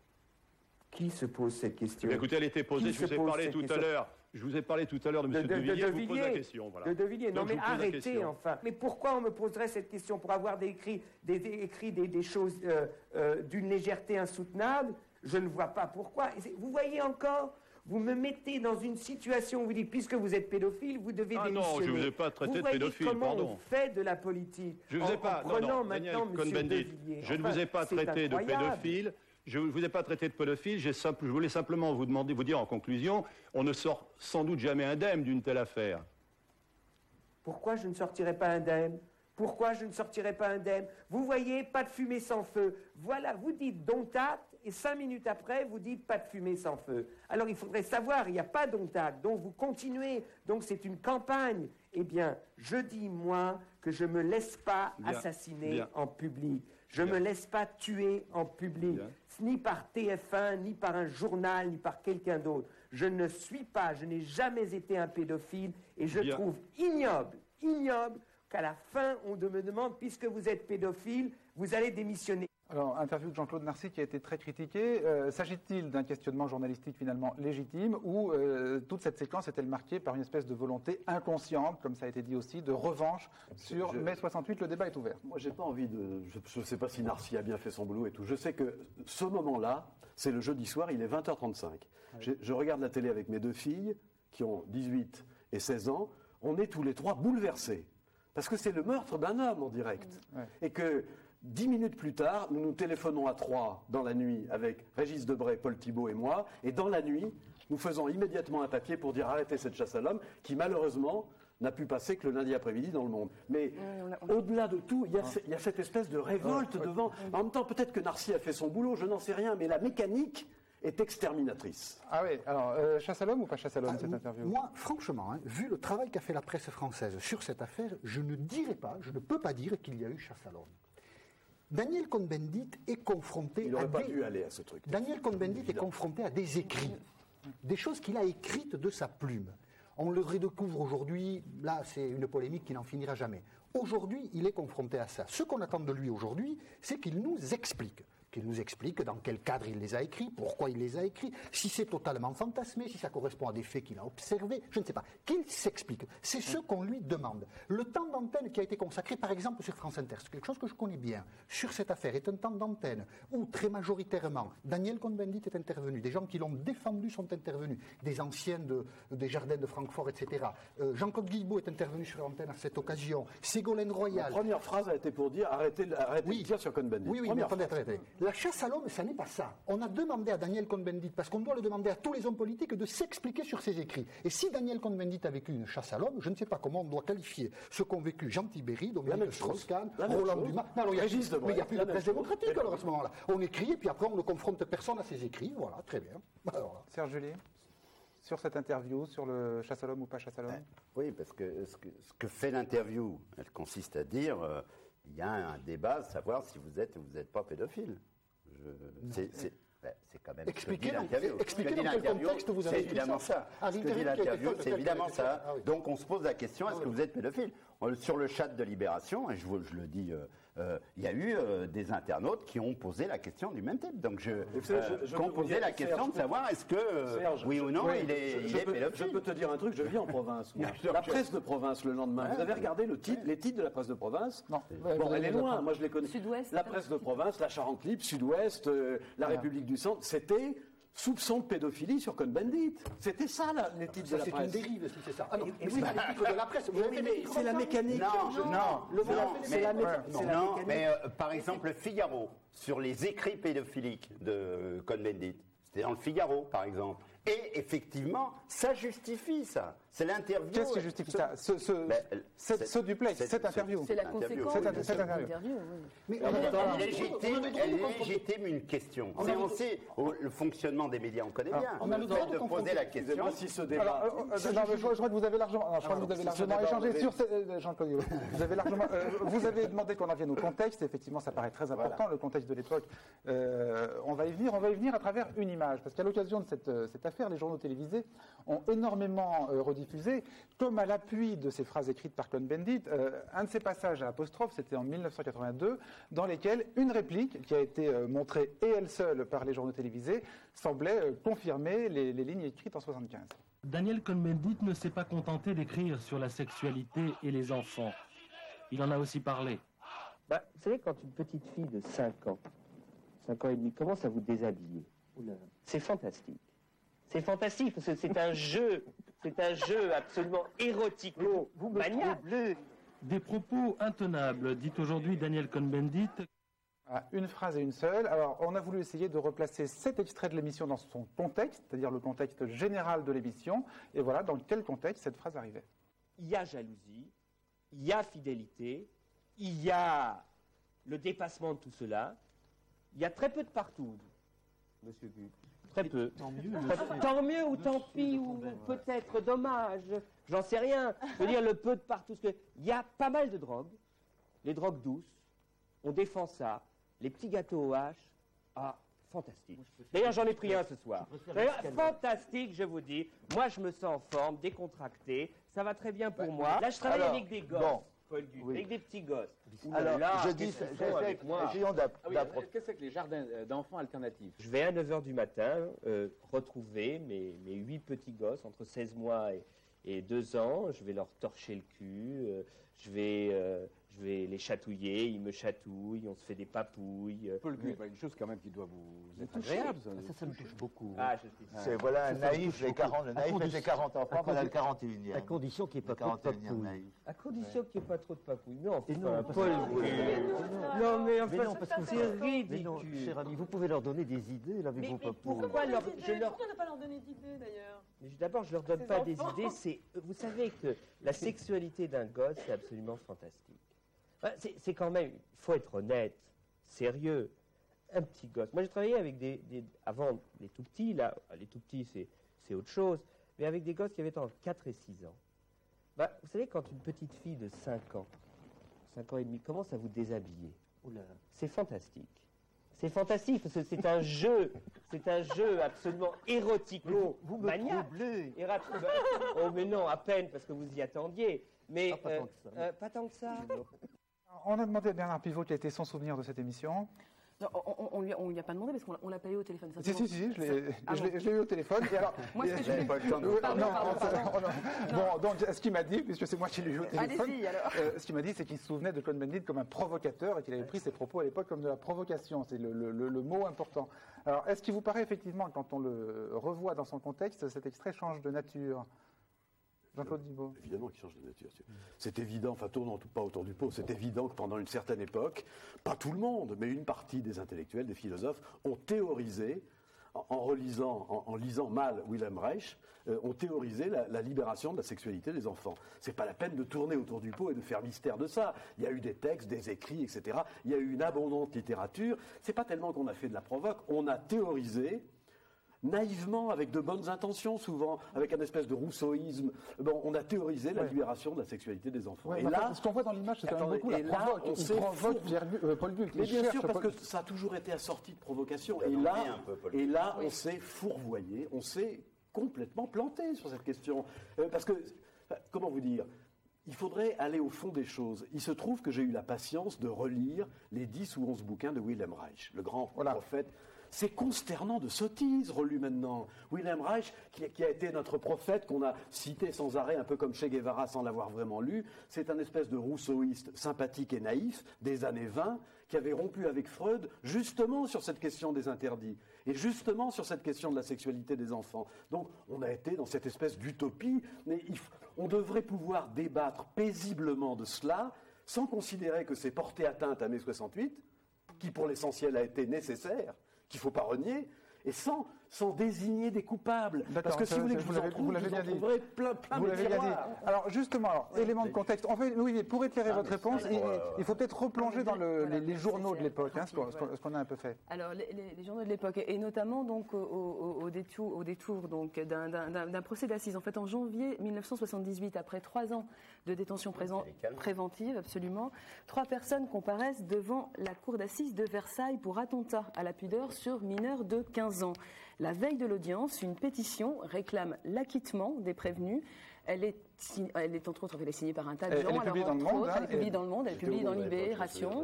Qui se pose cette question? Écoutez, elle était posée, je vous ai parlé tout à l'heure. Je vous ai parlé tout à l'heure de M. De Villiers, je vous pose la question. Voilà. De Villiers, non mais arrêtez enfin. Mais pourquoi on me poserait cette question? Pour avoir écrit des choses d'une légèreté insoutenable? Je ne vois pas pourquoi. Vous voyez encore, vous me mettez dans une situation où vous dites, puisque vous êtes pédophile, vous devez démissionner. Non, je ne vous ai pas traité de pédophile, pardon. Vous voyez comment on fait de la politique? Je ne vous ai pas, maintenant M. De Villiers. Je ne vous ai pas traité de pédophile. Je ne vous ai pas traité de pédophile, je voulais simplement vous dire en conclusion, on ne sort sans doute jamais indemne d'une telle affaire. Pourquoi je ne sortirais pas indemne? Pourquoi je ne sortirais pas indemne? Vous voyez, pas de fumée sans feu. Voilà, vous dites dont acte, et 5 minutes après, vous dites pas de fumée sans feu. Alors il faudrait savoir, il n'y a pas dont acte, donc vous continuez, donc c'est une campagne. Eh bien, je dis, moi, que je ne me laisse pas assassiner en public. Je ne me laisse pas tuer en public, ni par TF1, ni par un journal, ni par quelqu'un d'autre. Je ne suis pas, je n'ai jamais été un pédophile, et je trouve ignoble qu'à la fin, on me demande, puisque vous êtes pédophile, vous allez démissionner. Alors, interview de Jean-Claude Narcy qui a été très critiquée. S'agit-il d'un questionnement journalistique finalement légitime ou toute cette séquence est-elle marquée par une espèce de volonté inconsciente, comme ça a été dit aussi, de revanche sur mai 68? Le débat est ouvert. Moi, j'ai pas envie de... Je ne sais pas si Narcy a bien fait son boulot et tout. Je sais que ce moment-là, c'est le jeudi soir, il est 20h35. Oui. Je regarde la télé avec mes 2 filles qui ont 18 et 16 ans. On est tous les 3 bouleversés. Parce que c'est le meurtre d'un homme en direct. Ouais. Et que 10 minutes plus tard, nous nous téléphonons à 3 dans la nuit avec Régis Debray, Paul Thibault et moi. Et dans la nuit, nous faisons immédiatement un papier pour dire arrêtez cette chasse à l'homme qui malheureusement n'a pu passer que le lundi après-midi dans le monde. Mais au-delà de tout, il y a cette espèce de révolte devant. En même temps, peut-être que Narcy a fait son boulot, je n'en sais rien, mais la mécanique est exterminatrice. Ah oui, alors, chasse à l'homme ou pas chasse à l'homme, cette interview? Moi, franchement, vu le travail qu'a fait la presse française sur cette affaire, je ne peux pas dire qu'il y a eu chasse à l'homme. Daniel Cohn-Bendit est confronté Il n'aurait pas dû aller à ce truc. Daniel Cohn-Bendit est confronté à des écrits, des choses qu'il a écrites de sa plume. On le redécouvre aujourd'hui, là c'est une polémique qui n'en finira jamais. Aujourd'hui, il est confronté à ça. Ce qu'on attend de lui aujourd'hui, c'est qu'il nous explique dans quel cadre il les a écrits, pourquoi il les a écrits, si c'est totalement fantasmé, si ça correspond à des faits qu'il a observés, je ne sais pas. Qu'il s'explique. C'est ce qu'on lui demande. Le temps d'antenne qui a été consacré, par exemple, sur France Inter, c'est quelque chose que je connais bien, sur cette affaire, est un temps d'antenne où, très majoritairement, Daniel Cohn-Bendit est intervenu, des gens qui l'ont défendu sont intervenus, des anciens des jardins de Francfort, etc. Jean-Claude Guilbault est intervenu sur l'antenne à cette occasion, Ségolène Royal. La première phrase a été pour dire arrêtez de dire sur Cohn-Bendit. Oui, mais attendez. La chasse à l'homme, ça n'est pas ça. On a demandé à Daniel Cohn-Bendit, parce qu'on doit le demander à tous les hommes politiques, de s'expliquer sur ses écrits. Et si Daniel Cohn-Bendit a vécu une chasse à l'homme, je ne sais pas comment on doit qualifier ce qu'ont vécu Jean Tibéry, Dominique Strauss-Kahn, Roland Dumas. Non, il n'y a plus de presse démocratique alors à ce moment-là. On écrit et puis après on ne confronte personne à ses écrits. Voilà, très bien. Alors, Serge Julier, sur cette interview, sur le chasse à l'homme ou pas chasse à l'homme? Oui, parce que ce que fait l'interview, elle consiste à dire il y a un débat, savoir si vous êtes ou vous n'êtes pas pédophile. C'est quand même expliquez dans quel contexte vous avez écrit ça. Ce que dit l'interview, c'est évidemment ça. Donc on se pose la question, est-ce que vous êtes pédophile? Sur le chat de Libération, et je le dis, il y a eu des internautes qui ont posé la question du même type. Donc qui ont posé la question de savoir est-ce que, oui ou non, il est pédophile. Je peux te dire un truc, je vis en province. La presse de province, le lendemain, vous avez regardé les titres de la presse de province? Non. Bon, elle est loin, moi je les connais. Sud-Ouest. La presse de province, la Charente-Libre, Sud-Ouest, la République du Centre, c'était soupçon de pédophilie sur Cohn-Bendit. C'était ça, les titres de la presse. C'est une dérive, si c'est ça. Ah non, c'est pas les titres de la presse. C'est la mécanique. Mais par exemple, le Figaro, sur les écrits pédophiliques de Cohn-Bendit, c'était dans le Figaro, par exemple. Et effectivement, ça justifie ça. C'est l'interview. Qu'est-ce qui justifie ça? Ce duplex, cette interview. C'est la conséquence de cette interview. Mais elle légitime une question. On sait le fonctionnement des médias, on connaît bien. On a le droit de poser la question. Si ce débat. Je crois que vous avez largement échangé sur Jean-Claude Guilbault. Vous avez demandé qu'on en vienne au contexte. Effectivement, ça paraît très important, le contexte de l'époque. On va y venir à travers une image. Parce qu'à l'occasion de cette affaire, les journaux télévisés ont énormément rediffusé, comme à l'appui de ces phrases écrites par Cohn-Bendit, un de ces passages à apostrophe, c'était en 1982, dans lesquels une réplique qui a été montrée et elle seule par les journaux télévisés semblait confirmer les lignes écrites en 1975. Daniel Cohn-Bendit ne s'est pas contenté d'écrire sur la sexualité et les enfants. Il en a aussi parlé. Vous savez, quand une petite fille de 5 ans et demi, commence à vous déshabiller, c'est fantastique. C'est fantastique, parce que c'est un jeu absolument érotico-maniable. Des propos intenables, dit aujourd'hui Daniel Cohn-Bendit. Une phrase et une seule. Alors, on a voulu essayer de replacer cet extrait de l'émission dans son contexte, c'est-à-dire le contexte général de l'émission. Et voilà dans quel contexte cette phrase arrivait. Il y a jalousie, il y a fidélité, il y a le dépassement de tout cela. Il y a très peu de partout, monsieur Guy. Très peu. Tant mieux ou tant pis, ou peut-être dommage. J'en sais rien. Je veux dire, le peu de partout. Il y a pas mal de drogues. Les drogues douces. On défend ça. Les petits gâteaux aux haches. Fantastique. D'ailleurs, j'en ai pris un ce soir. Fantastique, je vous dis. Moi, je me sens en forme, décontracté. Ça va très bien pour moi. Là, je travaille avec des gosses. Avec des petits gosses. Alors, je dis, essayons d'approcher. Qu'est-ce que c'est que les jardins d'enfants alternatifs? Je vais à 9h du matin retrouver mes 8 petits gosses entre 16 mois et 2 ans. Je vais leur torcher le cul. Je vais les chatouiller, ils me chatouillent, on se fait des papouilles. Paul Guy, une chose quand même qui doit vous être agréable. Ça me touche beaucoup. C'est voilà un naïf, les 40 enfants, pendant le 41e. À condition qu'il n'y ait pas trop de papouilles. À condition qu'il n'y ait pas trop de papouilles. Non, Paul Guy. Non, mais enfin, c'est ridicule. Cher ami, vous pouvez leur donner des idées, là, avec vos papouilles. Pourquoi ne pas leur donner d'idées, d'ailleurs? D'abord, je ne leur donne pas des idées. Vous savez que la sexualité d'un gosse, c'est absolument fantastique. C'est quand même, il faut être honnête, sérieux. un petit gosse. Moi, j'ai travaillé avec avant les tout petits, là, les tout petits, c'est autre chose, mais avec des gosses qui avaient entre 4 et 6 ans. Bah, vous savez, quand une petite fille de 5 ans, 5 ans et demi, commence à vous déshabiller, c'est fantastique. C'est fantastique, parce que c'est un jeu absolument érotico-maniaque. Oh, mais non, à peine, parce que vous y attendiez. Mais pas tant que ça. On a demandé à Bernard Pivot, qui a été sans souvenir de cette émission. Non, on lui a pas demandé parce qu'on l'a pas eu au téléphone. Si, je l'ai eu au téléphone. Et alors, moi, ce que je pas le temps de... Pardon. Bon, donc, ce qu'il m'a dit, puisque c'est moi qui l'ai eu au téléphone, ce qu'il m'a dit, c'est qu'il se souvenait de Cohn-Bendit comme un provocateur et qu'il avait pris ses propos à l'époque comme de la provocation. C'est le mot important. Alors, est-ce qu'il vous paraît effectivement, quand on le revoit dans son contexte, cet extrait change de nature ? Jean-Claude Thibault. Évidemment qu'il change de nature. C'est évident, enfin tournons pas autour du pot, c'est évident que pendant une certaine époque, pas tout le monde, mais une partie des intellectuels, des philosophes, ont théorisé, en lisant mal Wilhelm Reich, ont théorisé la libération de la sexualité des enfants. C'est pas la peine de tourner autour du pot et de faire mystère de ça. Il y a eu des textes, des écrits, etc. Il y a eu une abondante littérature. C'est pas tellement qu'on a fait de la provoque, on a théorisé naïvement, avec de bonnes intentions, souvent, avec un espèce de rousseauisme. Bon, on a théorisé la libération de la sexualité des enfants. Ouais, et là, ce qu'on voit dans l'image, c'est quand même beaucoup la provoque. On provoque Paul Buch. Mais bien sûr, parce que ça a toujours été assorti de provocation. Et là, on s'est fourvoyé, on s'est complètement planté sur cette question. Parce que, comment vous dire ? Il faudrait aller au fond des choses. Il se trouve que j'ai eu la patience de relire les 10 ou 11 bouquins de Wilhelm Reich, le grand prophète. C'est consternant de sottises relus maintenant. Wilhelm Reich, qui a été notre prophète, qu'on a cité sans arrêt, un peu comme Che Guevara sans l'avoir vraiment lu, c'est un espèce de rousseauiste sympathique et naïf des années 20 qui avait rompu avec Freud justement sur cette question des interdits et justement sur cette question de la sexualité des enfants. Donc on a été dans cette espèce d'utopie, mais on devrait pouvoir débattre paisiblement de cela sans considérer que c'est porter atteinte à mai 68, qui pour l'essentiel a été nécessaire, qu'il ne faut pas renier, et sans désigner des coupables. Parce que si vous voulez que je vous en trouve, vous en trouverez plein de tiroirs. Alors justement, élément de contexte. En fait, oui, mais pour éclairer votre réponse, il faut peut-être replonger dans les journaux de l'époque, ce qu'on a un peu fait. Alors les journaux de l'époque, et notamment donc au détour donc d'un procès d'assises. En fait, en janvier 1978, après 3 ans de détention préventive, absolument, 3 personnes comparaissent devant la cour d'assises de Versailles pour attentat à la pudeur sur mineurs de 15 ans. La veille de l'audience, une pétition réclame l'acquittement des prévenus. Elle est entre autres signée par un tas de gens. Elle est publiée dans Le Monde. Elle est publiée dans Le Monde, elle est publiée dans Libération.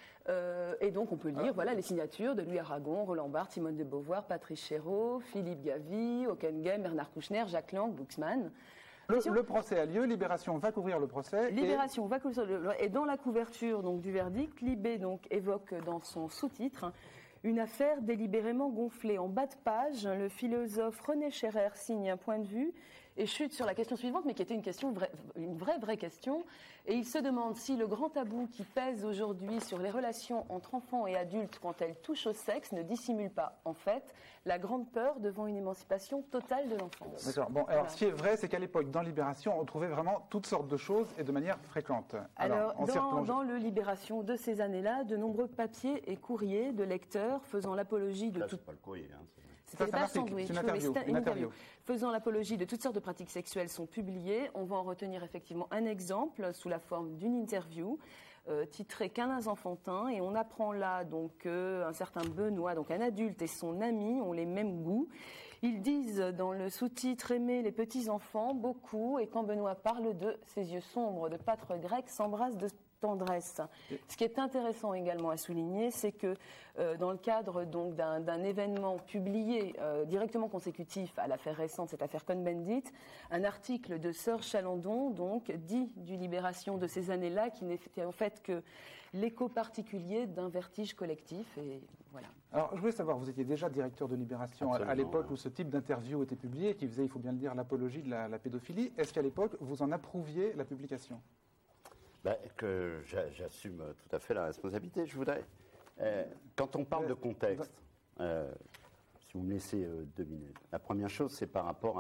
Et donc on peut lire les signatures de Louis Aragon, Roland Barthes, Simone de Beauvoir, Patrice Chéreau, Philippe Gavy, Hockenheim, Bernard Kouchner, Jacques Lang, Glucksmann. Le procès a lieu, Libération va couvrir le procès. Libération va couvrir le procès. Et dans la couverture donc, du verdict, Libé donc, évoque dans son sous-titre une affaire délibérément gonflée. En bas de page, le philosophe René Scherrer signe un point de vue et chute sur la question suivante, mais qui était une vraie question. Et il se demande si le grand tabou qui pèse aujourd'hui sur les relations entre enfants et adultes quand elles touchent au sexe ne dissimule pas, en fait, la grande peur devant une émancipation totale de l'enfance. D'accord. Bon, alors ce qui est vrai, c'est qu'à l'époque, dans Libération, on trouvait vraiment toutes sortes de choses et de manière fréquente. Alors dans le Libération de ces années-là, de nombreux papiers et courriers de lecteurs faisant l'apologie de c'est pas le courrier, c'est une interview. Faisant l'apologie de toutes sortes de pratiques sexuelles sont publiées. On va en retenir effectivement un exemple sous la forme d'une interview titrée Câlins enfantins, et on apprend là donc qu'un certain Benoît, donc un adulte, et son ami ont les mêmes goûts. Ils disent dans le sous-titre « Aimer les petits-enfants beaucoup », et quand Benoît parle d'eux, ses yeux sombres de pâtre grec s'embrassent de tendresse. Ce qui est intéressant également à souligner, c'est que dans le cadre donc d'un événement publié directement consécutif à l'affaire récente, cette affaire Cohn-Bendit, un article de Sœur Chalandon donc dit du Libération de ces années-là qui n'était en fait que l'écho particulier d'un vertige collectif, et voilà. Alors, je voulais savoir, vous étiez déjà directeur de Libération à l'époque où ce type d'interview était publié, qui faisait, il faut bien le dire, l'apologie de la pédophilie. Est-ce qu'à l'époque, vous en approuviez la publication ? Que j'assume tout à fait la responsabilité. Je voudrais, quand on parle de contexte, si vous me laissez 2 minutes, la première chose, c'est par rapport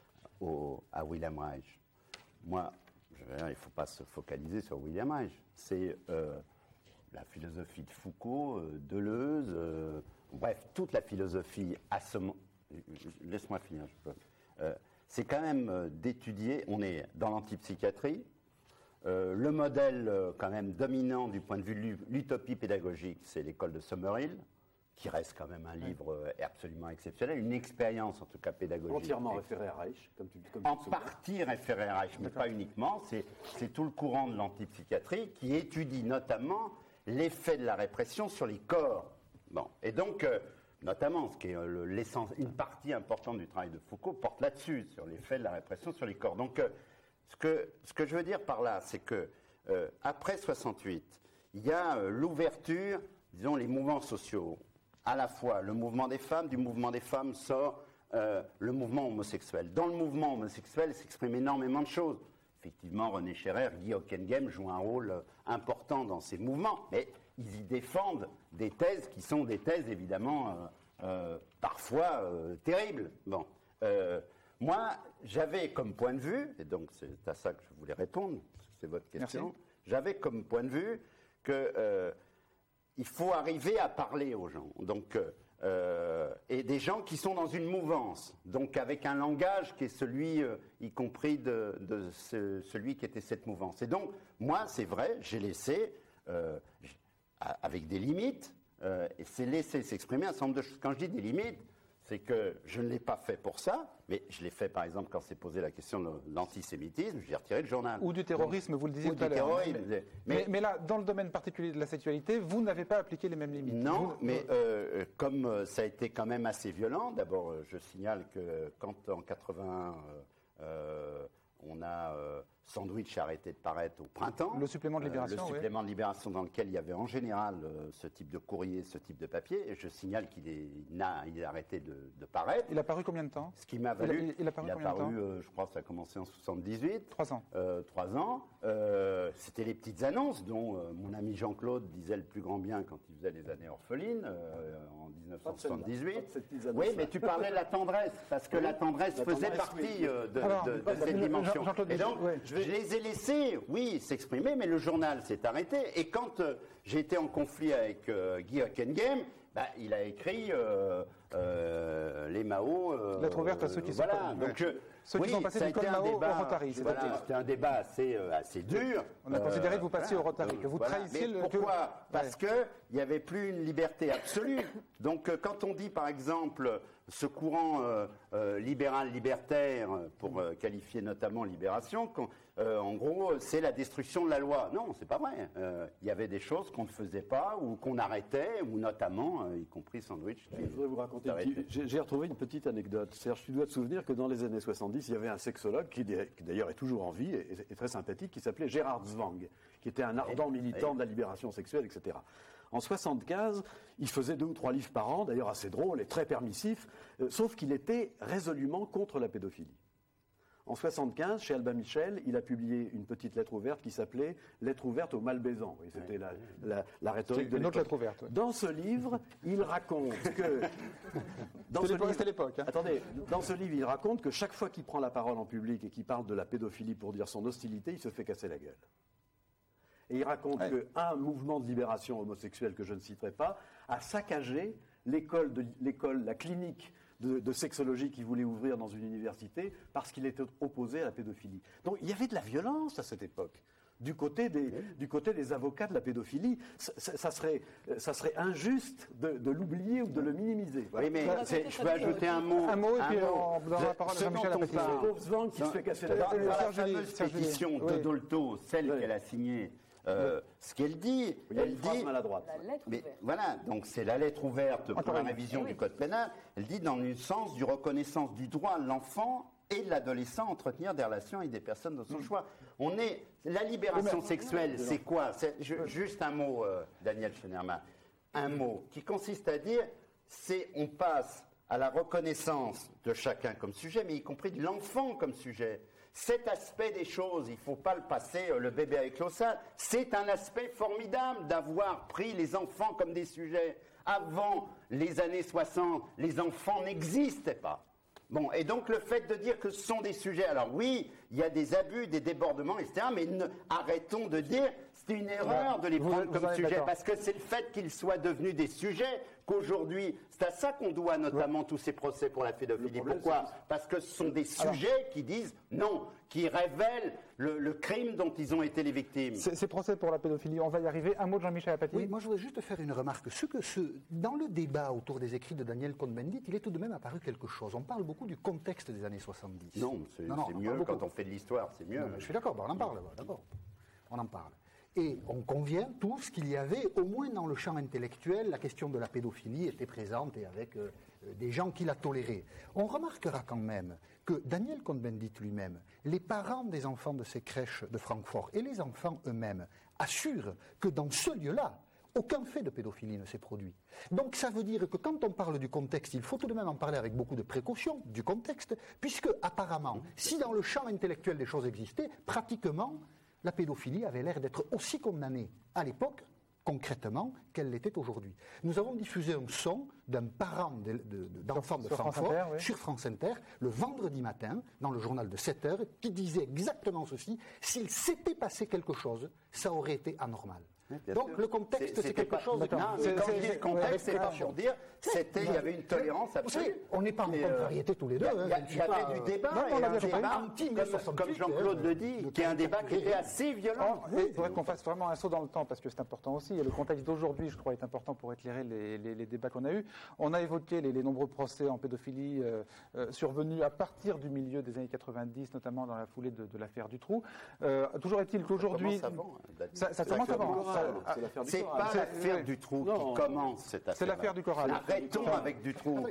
à Wilhelm Reich. Moi, il ne faut pas se focaliser sur Wilhelm Reich. C'est la philosophie de Foucault, Deleuze, bref, toute la philosophie à ce moment. Laisse-moi finir, c'est quand même d'étudier, on est dans l'antipsychiatrie, le modèle quand même dominant du point de vue de l'utopie pédagogique, c'est l'école de Summerhill, qui reste quand même un livre absolument exceptionnel, une expérience en tout cas pédagogique. Entièrement référé à Reich, comme tu en partie référé à Reich, mais pas uniquement, c'est tout le courant de l'antipsychiatrie qui étudie notamment l'effet de la répression sur les corps. Bon, et donc... notamment, ce qui est une partie importante du travail de Foucault porte là-dessus, sur l'effet de la répression sur les corps. Donc, ce que je veux dire par là, c'est que après 68, il y a l'ouverture, disons, les mouvements sociaux. À la fois le mouvement des femmes, du mouvement des femmes sort le mouvement homosexuel. Dans le mouvement homosexuel s'expriment énormément de choses. Effectivement, René Scherrer, Guy Hockenheim jouent un rôle important dans ces mouvements, mais ils y défendent des thèses qui sont des thèses évidemment parfois terribles. Bon, moi, j'avais comme point de vue, et donc c'est à ça que je voulais répondre, parce que c'est votre question. Merci. J'avais comme point de vue que il faut arriver à parler aux gens, donc et des gens qui sont dans une mouvance, donc avec un langage qui est celui, y compris de celui qui était cette mouvance. Et donc, moi, c'est vrai, j'ai laissé, avec des limites, et c'est laissé s'exprimer un certain nombre de choses. Quand je dis des limites, c'est que je ne l'ai pas fait pour ça, mais je l'ai fait, par exemple, quand s'est posée la question de l'antisémitisme, j'ai retiré le journal. Ou du terrorisme, vous le disiez tout à l'heure. Mais là, dans le domaine particulier de la sexualité, vous n'avez pas appliqué les mêmes limites. Non, mais comme ça a été quand même assez violent, d'abord, je signale que quand en 81, on a Sandwich arrêté de paraître au printemps. Le supplément de Libération. Le supplément de Libération dans lequel il y avait en général ce type de courrier, ce type de papier. Et je signale qu'il a arrêté de paraître. Il a paru combien de temps? Ce qui m'a valu. Il a paru combien de temps? Je crois que ça a commencé en 78. 3 ans. 3 ans. C'était les petites annonces dont mon ami Jean-Claude disait le plus grand bien quand il faisait les années orphelines en 1978. Oui, mais tu parlais de la tendresse, parce que la tendresse faisait partie de cette dimension. Et donc, je les ai laissés, oui, s'exprimer, mais le journal s'est arrêté. Et quand j'ai été en conflit avec Guy Hockenheim, il a écrit les Mao. Lettre ouverte à ceux qui sont pas. Donc, ceux qui sont passés du code Mao au Rotary. C'était un débat assez dur. On a considéré que vous passiez au Rotary, que vous trahissiez le. Pourquoi ? Parce qu'il n'y avait plus une liberté absolue. Donc, quand on dit, par exemple, ce courant libéral-libertaire, pour qualifier notamment Libération, en gros, c'est la destruction de la loi. Non, c'est pas vrai. Il y avait des choses qu'on ne faisait pas ou qu'on arrêtait, ou notamment, y compris Sandwich. Je voudrais vous raconter. J'ai retrouvé une petite anecdote. Serge, tu dois te souvenir que dans les années 70, il y avait un sexologue qui d'ailleurs est toujours en vie et très sympathique, qui s'appelait Gérard Zwang, qui était un ardent militant de la libération sexuelle, etc. En 75, il faisait 2 ou 3 livres par an, d'ailleurs assez drôles et très permissifs, sauf qu'il était résolument contre la pédophilie. En 75, chez Albin Michel, il a publié une petite lettre ouverte qui s'appelait « Lettre ouverte aux malbaisants ». C'était la rhétorique de l'époque. Lettre ouverte. Ouais. Dans ce livre, il raconte que... C'était l'époque. Hein. Attendez, dans ce livre, il raconte que chaque fois qu'il prend la parole en public et qu'il parle de la pédophilie pour dire son hostilité, il se fait casser la gueule. Et il raconte qu'un mouvement de libération homosexuelle, que je ne citerai pas, a saccagé la clinique de sexologie qu'il voulait ouvrir dans une université parce qu'il était opposé à la pédophilie. Donc il y avait de la violence à cette époque. Du côté des avocats de la pédophilie, ça serait injuste de l'oublier ou de le minimiser. Voilà. Oui, mais je peux ajouter un mot. Un mot, et puis on donne la parole à Jean-Michel Apathy. Qui se fait casser la gueule. La fameuse pétition de Dolto, celle qu'elle a signée, ce qu'elle dit, elle dit, maladroite. Mais voilà, donc c'est la lettre ouverte pour la révision du code pénal. Elle dit dans le sens du reconnaissance du droit de l'enfant et de l'adolescent à entretenir des relations avec des personnes de son choix. La libération sexuelle, c'est quoi ? Juste un mot, Daniel Schneermann, un mot qui consiste à dire, on passe à la reconnaissance de chacun comme sujet, mais y compris de l'enfant comme sujet. Cet aspect des choses, il ne faut pas le passer le bébé avec l'eau sale. C'est un aspect formidable d'avoir pris les enfants comme des sujets. Avant les années 60, les enfants n'existaient pas. Bon, et donc le fait de dire que ce sont des sujets, alors oui, il y a des abus, des débordements, etc., mais arrêtons de dire C'est une erreur de les prendre comme sujet, parce que c'est le fait qu'ils soient devenus des sujets qu'aujourd'hui, c'est à ça qu'on doit notamment tous ces procès pour la pédophilie. Pourquoi ? Parce que ce sont des sujets qui disent non, qui révèlent le crime dont ils ont été les victimes. Ces procès pour la pédophilie, on va y arriver. Un mot de Jean-Michel Apathy. Oui, moi je voudrais juste faire une remarque. Dans le débat autour des écrits de Daniel Cohn-Bendit, il est tout de même apparu quelque chose. On parle beaucoup du contexte des années 70. Non, c'est mieux quand on fait de l'histoire, c'est mieux. Non, je suis d'accord, on en parle, d'accord. On en parle. Et on convient tous qu'il y avait, au moins dans le champ intellectuel, la question de la pédophilie était présente et avec des gens qui la toléraient. On remarquera quand même que Daniel Cohn-Bendit lui-même, les parents des enfants de ces crèches de Francfort et les enfants eux-mêmes assurent que dans ce lieu-là, aucun fait de pédophilie ne s'est produit. Donc ça veut dire que quand on parle du contexte, il faut tout de même en parler avec beaucoup de précaution, du contexte, puisque apparemment, si dans le champ intellectuel des choses existaient, pratiquement, la pédophilie avait l'air d'être aussi condamnée à l'époque, concrètement, qu'elle l'était aujourd'hui. Nous avons diffusé un son d'un parent d'enfants de Francfort sur France Inter, le vendredi matin, dans le journal de 7 heures, qui disait exactement ceci: s'il s'était passé quelque chose, ça aurait été anormal. Donc le contexte, c'est quelque chose... Quand je dis le contexte, c'est pas pour dire, il y avait une tolérance absolue. Vous savez, on n'est pas en contrariété tous les deux. Il y avait du débat, comme Jean-Claude le dit, qui est un débat qui était assez violent. Il faudrait qu'on fasse vraiment un saut dans le temps, parce que c'est important aussi. Et le contexte d'aujourd'hui, je crois, est important pour éclairer les débats qu'on a eus. On a évoqué les nombreux procès en pédophilie survenus à partir du milieu des années 90, notamment dans la foulée de l'affaire Dutroux. Toujours est-il qu'aujourd'hui... Ça commence avant. C'est pas l'affaire Dutroux qui commence cette affaire. C'est l'affaire du Coral. Arrêtons avec Dutroux.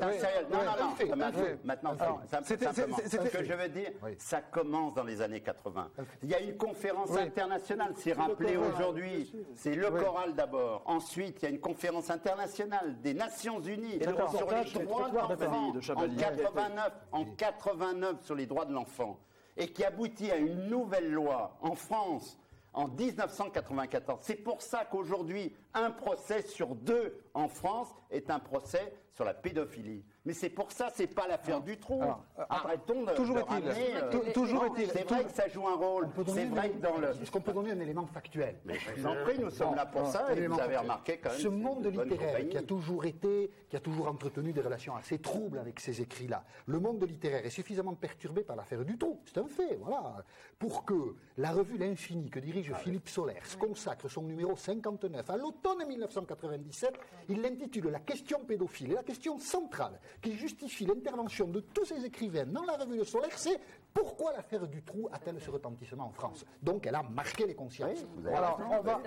Maintenant, simplement. Ce que je veux dire, ça commence dans les années 80. Il y a une conférence internationale, c'est rappelé aujourd'hui. C'est le Coral d'abord. Ensuite, il y a une conférence internationale des Nations Unies sur les droits de l'enfant en 89 sur les droits de l'enfant, et qui aboutit à une nouvelle loi en France en 1994. C'est pour ça qu'aujourd'hui, un procès sur 2 en France est un procès sur la pédophilie. Mais c'est pour ça, c'est pas l'affaire Dutroux. Arrêtons de ramener... C'est vrai que ça joue un rôle. C'est vrai que dans le... Est-ce qu'on peut donner un élément factuel? Je vous en prie, nous sommes là pour ça, et vous avez remarqué quand même... Ce monde littéraire qui a toujours entretenu des relations assez troubles avec ces écrits-là, le monde littéraire est suffisamment perturbé par l'affaire Dutroux, c'est un fait, voilà, pour que la revue L'Infini, que dirige Philippe Solers, consacre son numéro 59 à l'automne 1997, il l'intitule « La question pédophile ». Et la question centrale qui justifie l'intervention de tous ces écrivains dans la revue de Solers, c'est pourquoi l'affaire Dutroux a-t-elle ce retentissement en France? Donc elle a marqué les consciences. Alors, on va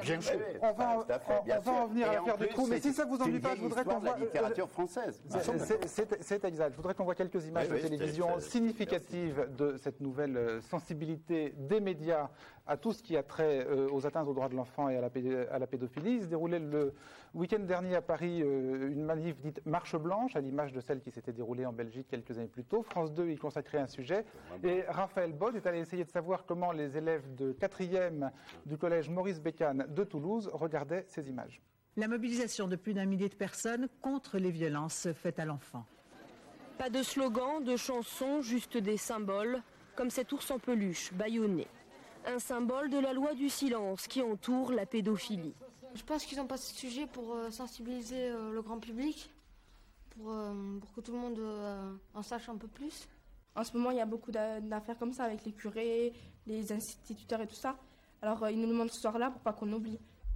en venir à l'affaire Dutroux, mais si ça vous ennuie pas, je voudrais qu'on voit... la littérature française. C'est exact. Je voudrais qu'on voit quelques images de télévision significatives de cette nouvelle sensibilité des médias à tout ce qui a trait aux atteintes aux droits de l'enfant et à la pédophilie. Il se déroulait le week-end dernier à Paris une manif dite Marche Blanche, à l'image de celle qui s'était déroulée en Belgique quelques années plus tôt. France 2 y consacrait un sujet. Et Raphaël Bod est allé essayer de savoir comment les élèves de 4e du collège Maurice Bécane de Toulouse regardaient ces images. La mobilisation de plus d'1 millier de personnes contre les violences faites à l'enfant. Pas de slogan, de chansons, juste des symboles, comme cet ours en peluche, bâillonné. Un symbole de la loi du silence qui entoure la pédophilie. Je pense qu'ils ont passé ce sujet pour sensibiliser le grand public, pour que tout le monde en sache un peu plus. En ce moment, il y a beaucoup d'affaires comme ça avec les curés, les instituteurs et tout ça. Alors, ils nous demandent ce soir-là pour pas qu'on oublie.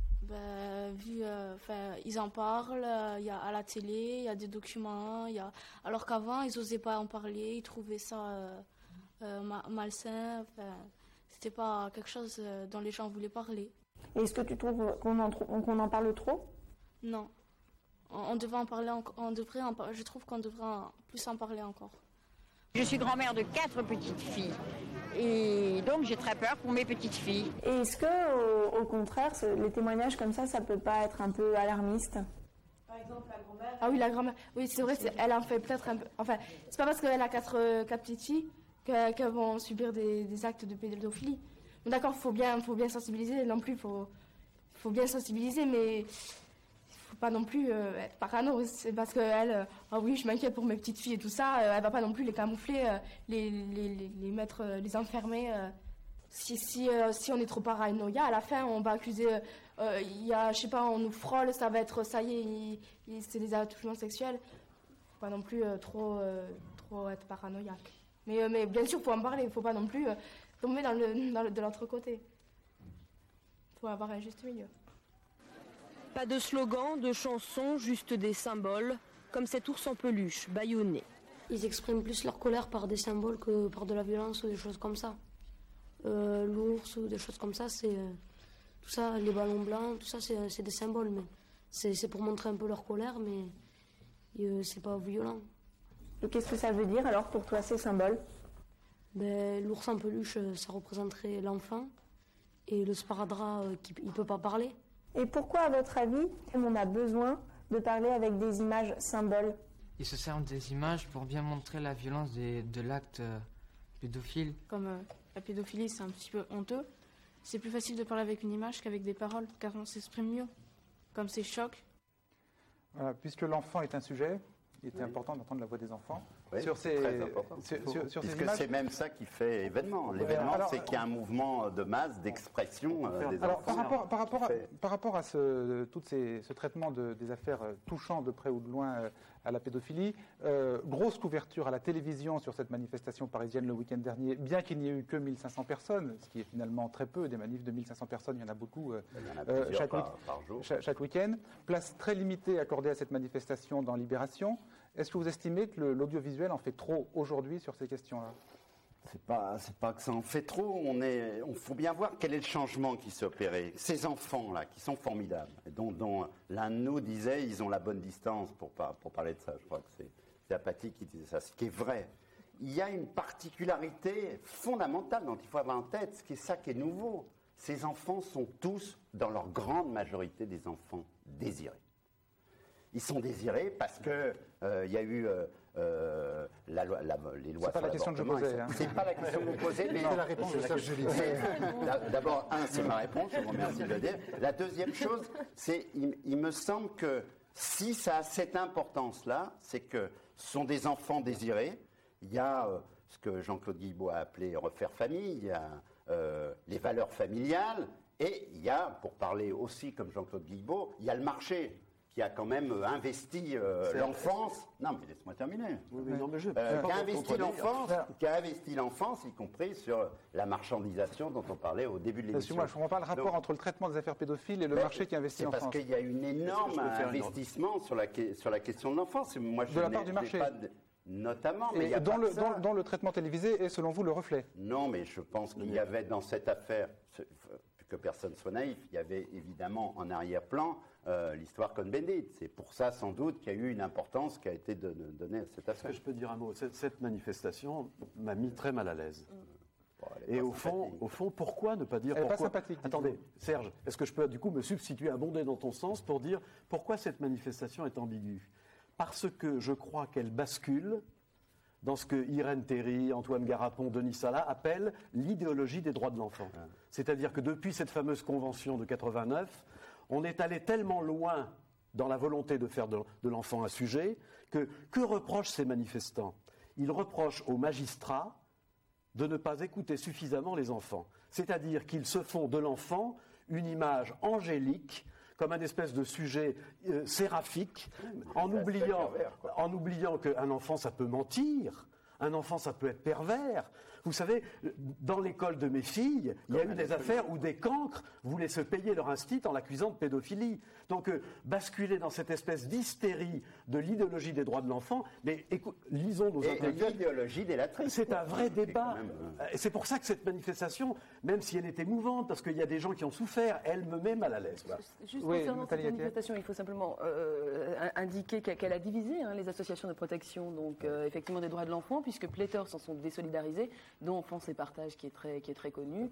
Ils en parlent, à la télé, il y a des documents, alors qu'avant, ils n'osaient pas en parler, ils trouvaient ça malsain. C'était pas quelque chose dont les gens voulaient parler. Et est-ce que tu trouves qu'on en parle trop? Non. On devrait en parler, je trouve qu'on devrait plus en parler encore. Je suis grand-mère de 4 petites filles et donc j'ai très peur pour mes petites filles. Et est-ce que, au contraire, les témoignages comme ça peut pas être un peu alarmiste? Par exemple, la grand-mère. Ah oui, la grand-mère. Oui, c'est vrai, elle en fait peut-être un peu. Enfin, c'est pas parce qu'elle a 4 petites filles qu'elles vont subir des actes de pédophilie. Bon, d'accord, faut bien sensibiliser non plus, faut bien sensibiliser, mais faut pas non plus être parano. C'est parce qu'elle, oui, je m'inquiète pour mes petites filles et tout ça, elle va pas non plus les camoufler, les mettre, les enfermer. Si on est trop paranoïa, à la fin, on va accuser, je sais pas, on nous frôle, ça va être, ça y est, c'est des attouchements sexuels. Faut pas non plus trop être paranoïaque. Mais bien sûr, faut en parler, faut pas non plus tomber de l'autre côté. Faut avoir un juste milieu. Pas de slogan, de chansons, juste des symboles, comme cet ours en peluche, bâillonné. Ils expriment plus leur colère par des symboles que par de la violence ou des choses comme ça. L'ours ou des choses comme ça, c'est tout ça, les ballons blancs, tout ça, c'est des symboles, mais c'est pour montrer un peu leur colère, mais c'est pas violent. Et qu'est-ce que ça veut dire alors pour toi ces symboles? L'ours en peluche, ça représenterait l'enfant, et le sparadrap, il peut pas parler. Et pourquoi, à votre avis, on a besoin de parler avec des images symboles? Ils se servent des images pour bien montrer la violence de l'acte pédophile. Comme la pédophilie, c'est un petit peu honteux, c'est plus facile de parler avec une image qu'avec des paroles, car on s'exprime mieux. Comme c'est choc. Voilà, puisque l'enfant est un sujet, il était important d'entendre la voix des enfants. Oui, sur ces, très important. Puisque c'est même ça qui fait événement. L'événement, c'est qu'il y a un mouvement de masse, d'expression des enfants. Par rapport à ce traitement des affaires touchant de près ou de loin à la pédophilie, grosse couverture à la télévision sur cette manifestation parisienne le week-end dernier, bien qu'il n'y ait eu que 1500 personnes, ce qui est finalement très peu, des manifs de 1500 personnes, il y en a beaucoup chaque week-end. Place très limitée accordée à cette manifestation dans Libération. Est-ce que vous estimez que l'audiovisuel en fait trop aujourd'hui sur ces questions-là? C'est pas que ça en fait trop. On faut bien voir quel est le changement qui s'est opéré. Ces enfants-là, qui sont formidables, dont l'un de nous disait, ils ont la bonne distance pour parler de ça. Je crois que c'est Apathy qui disait ça, ce qui est vrai. Il y a une particularité fondamentale dont il faut avoir en tête, ce qui est ça qui est nouveau. Ces enfants sont tous, dans leur grande majorité, des enfants désirés. Ils sont désirés parce que il y a eu les lois. C'est pas la question que je posais. C'est pas la question que vous posez, mais c'est la réponse de Serge Julie. D'abord, c'est ma réponse. Je vous remercie de le dire. La deuxième chose, c'est il me semble que si ça a cette importance-là, c'est que ce sont des enfants désirés. Il y a ce que Jean-Claude Guilbault a appelé refaire famille. Il y a les valeurs familiales, et il y a, pour parler aussi comme Jean-Claude Guilbault, il y a le marché qui a quand même investi l'enfance. Non, mais laisse-moi terminer. Qui a investi l'enfance, y compris sur la marchandisation dont on parlait au début de l'émission. Moi, je ne comprends pas le rapport entre le traitement des affaires pédophiles et le marché qui investit l'enfance. C'est parce qu'il y a un énorme investissement sur la question de l'enfance. De la part du marché. Notamment, mais dont le traitement télévisé est, selon vous, le reflet. Non, mais je pense qu'il y avait dans cette affaire, que personne soit naïf, il y avait évidemment en arrière-plan l'histoire Cohn-Bendit. C'est pour ça, sans doute, qu'il y a eu une importance qui a été donnée à cette affaire. Est-ce que je peux dire un mot? Cette manifestation m'a mis très mal à l'aise. Et au fond, pourquoi ne pas dire pourquoi? Elle n'est pas sympathique. Attendez, Serge, est-ce que je peux du coup me substituer, abonder dans ton sens pour dire pourquoi cette manifestation est ambiguë? Parce que je crois qu'elle bascule dans ce que Irène Théry, Antoine Garapon, Denis Salah appellent l'idéologie des droits de l'enfant. C'est-à-dire que depuis cette fameuse convention de 89, on est allé tellement loin dans la volonté de faire de l'enfant un sujet que reprochent ces manifestants? Ils reprochent aux magistrats de ne pas écouter suffisamment les enfants. C'est-à-dire qu'ils se font de l'enfant une image angélique, comme un espèce de sujet séraphique, en oubliant qu'un enfant, ça peut mentir, un enfant, ça peut être pervers. Vous savez, dans l'école de mes filles, il y a eu des affaires où des cancres voulaient se payer leur instit en l'accusant de pédophilie. Donc, basculer dans cette espèce d'hystérie de l'idéologie des droits de l'enfant, mais lisons nos intellectuels. L'idéologie des latrices. C'est un vrai débat. Et c'est pour ça que cette manifestation, même si elle est émouvante, parce qu'il y a des gens qui ont souffert, elle me met mal à l'aise. Juste concernant cette manifestation, il faut simplement indiquer qu'elle a divisé les associations de protection, donc effectivement des droits de l'enfant, puisque pléthore s'en sont désolidarisés, dont France et Partage qui est très connu,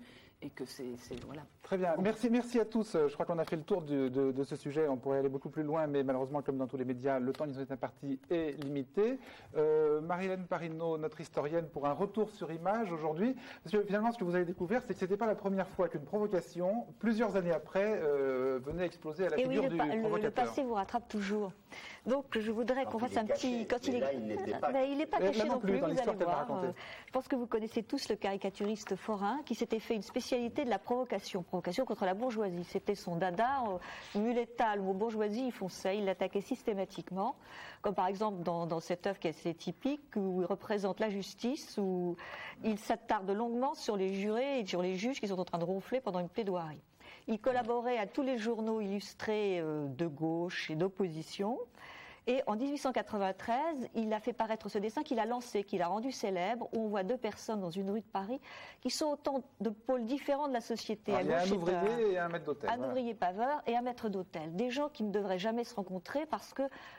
et que c'est voilà. Très bien, merci à tous. Je crois qu'on a fait le tour de ce sujet. On pourrait aller beaucoup plus loin, mais malheureusement, comme dans tous les médias, le temps qui nous est imparti est limité. Marie-Hélène Parinaud, notre historienne, pour un retour sur image aujourd'hui. Parce que finalement, ce que vous avez découvert, c'est que ce n'était pas la première fois qu'une provocation, plusieurs années après, venait exploser à la figure du provocateur. Le passé vous rattrape toujours. Donc, je voudrais qu'on fasse un petit... Quand il n'est pas caché non plus, dans vous l'histoire allez qu'elle m'a voir. racontée. Je pense que vous connaissez tous le caricaturiste Forain, qui s'était fait une spécialité de la provocation contre la bourgeoisie. C'était son dada. Mulettal, le mot bourgeoisie, il fonçait, il l'attaquait systématiquement. Comme par exemple dans cette œuvre qui est assez typique, où il représente la justice, où il s'attarde longuement sur les jurés et sur les juges qui sont en train de ronfler pendant une plaidoirie. Il collaborait à tous les journaux illustrés de gauche et d'opposition. Et en 1893, il a fait paraître ce dessin qu'il a lancé, qu'il a rendu célèbre, où on voit deux personnes dans une rue de Paris qui sont autant de pôles différents de la société. Alors, il y a un ouvrier et un maître d'hôtel. Un ouvrier paveur et un maître d'hôtel. Des gens qui ne devraient jamais se rencontrer parce que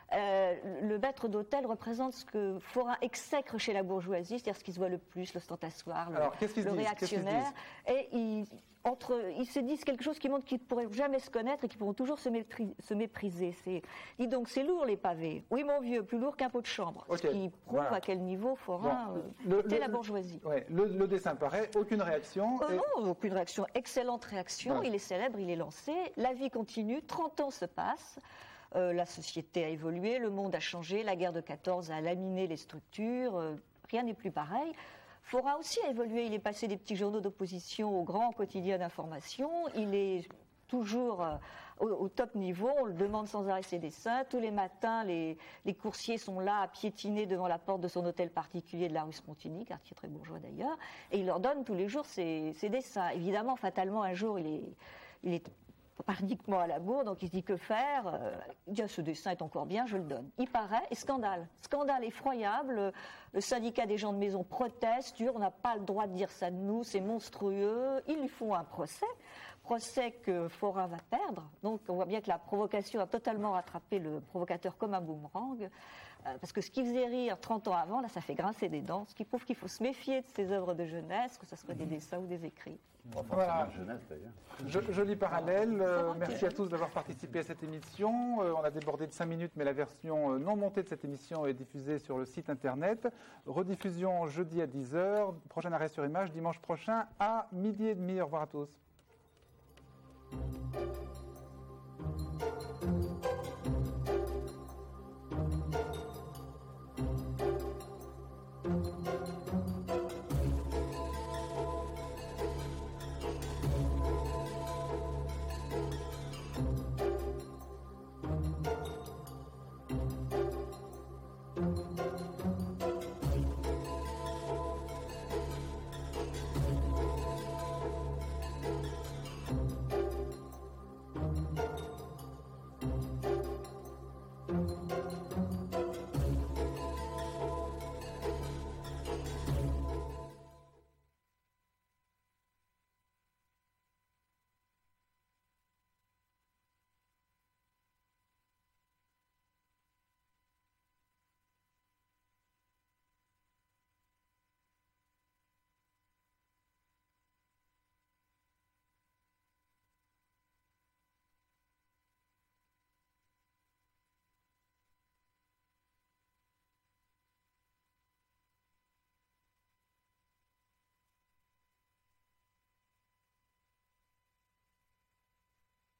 le maître d'hôtel représente ce que Forain exècre chez la bourgeoisie, c'est-à-dire ce qui se voit le plus, l'ostentatoire, le réactionnaire. Et ils se disent quelque chose qui montre qu'ils ne pourraient jamais se connaître et qu'ils pourront toujours se mépriser. Dis donc, c'est lourd les pavés. Oui, mon vieux, plus lourd qu'un pot de chambre. Okay. Ce qui prouve à quel niveau Forain était la bourgeoisie. Ouais, le dessin paraît, aucune réaction. Non, aucune réaction. Excellente réaction. Il est célèbre, il est lancé. La vie continue, 30 ans se passent. La société a évolué, le monde a changé, la guerre de 14 a laminé les structures, rien n'est plus pareil. Forain aussi a évolué, il est passé des petits journaux d'opposition aux grands quotidiens d'information, il est toujours au top niveau, on le demande sans arrêt ses dessins, tous les matins les coursiers sont là à piétiner devant la porte de son hôtel particulier de la rue Spontini, quartier très bourgeois d'ailleurs, et il leur donne tous les jours ses dessins. Évidemment, fatalement, un jour il est paniquement à la bourre, donc il se dit que faire, il dit ce dessin est encore bien, je le donne. Il paraît, et scandale effroyable, le syndicat des gens de maison proteste, on n'a pas le droit de dire ça de nous, c'est monstrueux, ils lui font un procès que Forain va perdre, donc on voit bien que la provocation a totalement rattrapé le provocateur comme un boomerang, parce que ce qui faisait rire 30 ans avant, là ça fait grincer des dents, ce qui prouve qu'il faut se méfier de ces œuvres de jeunesse, que ce soit des dessins ou des écrits. Voilà. Joli parallèle. Merci à tous d'avoir participé à cette émission. On a débordé de 5 minutes, mais la version non montée de cette émission est diffusée sur le site internet. Rediffusion jeudi à 10h. Prochain arrêt sur image dimanche prochain à 12h30. Au revoir à tous.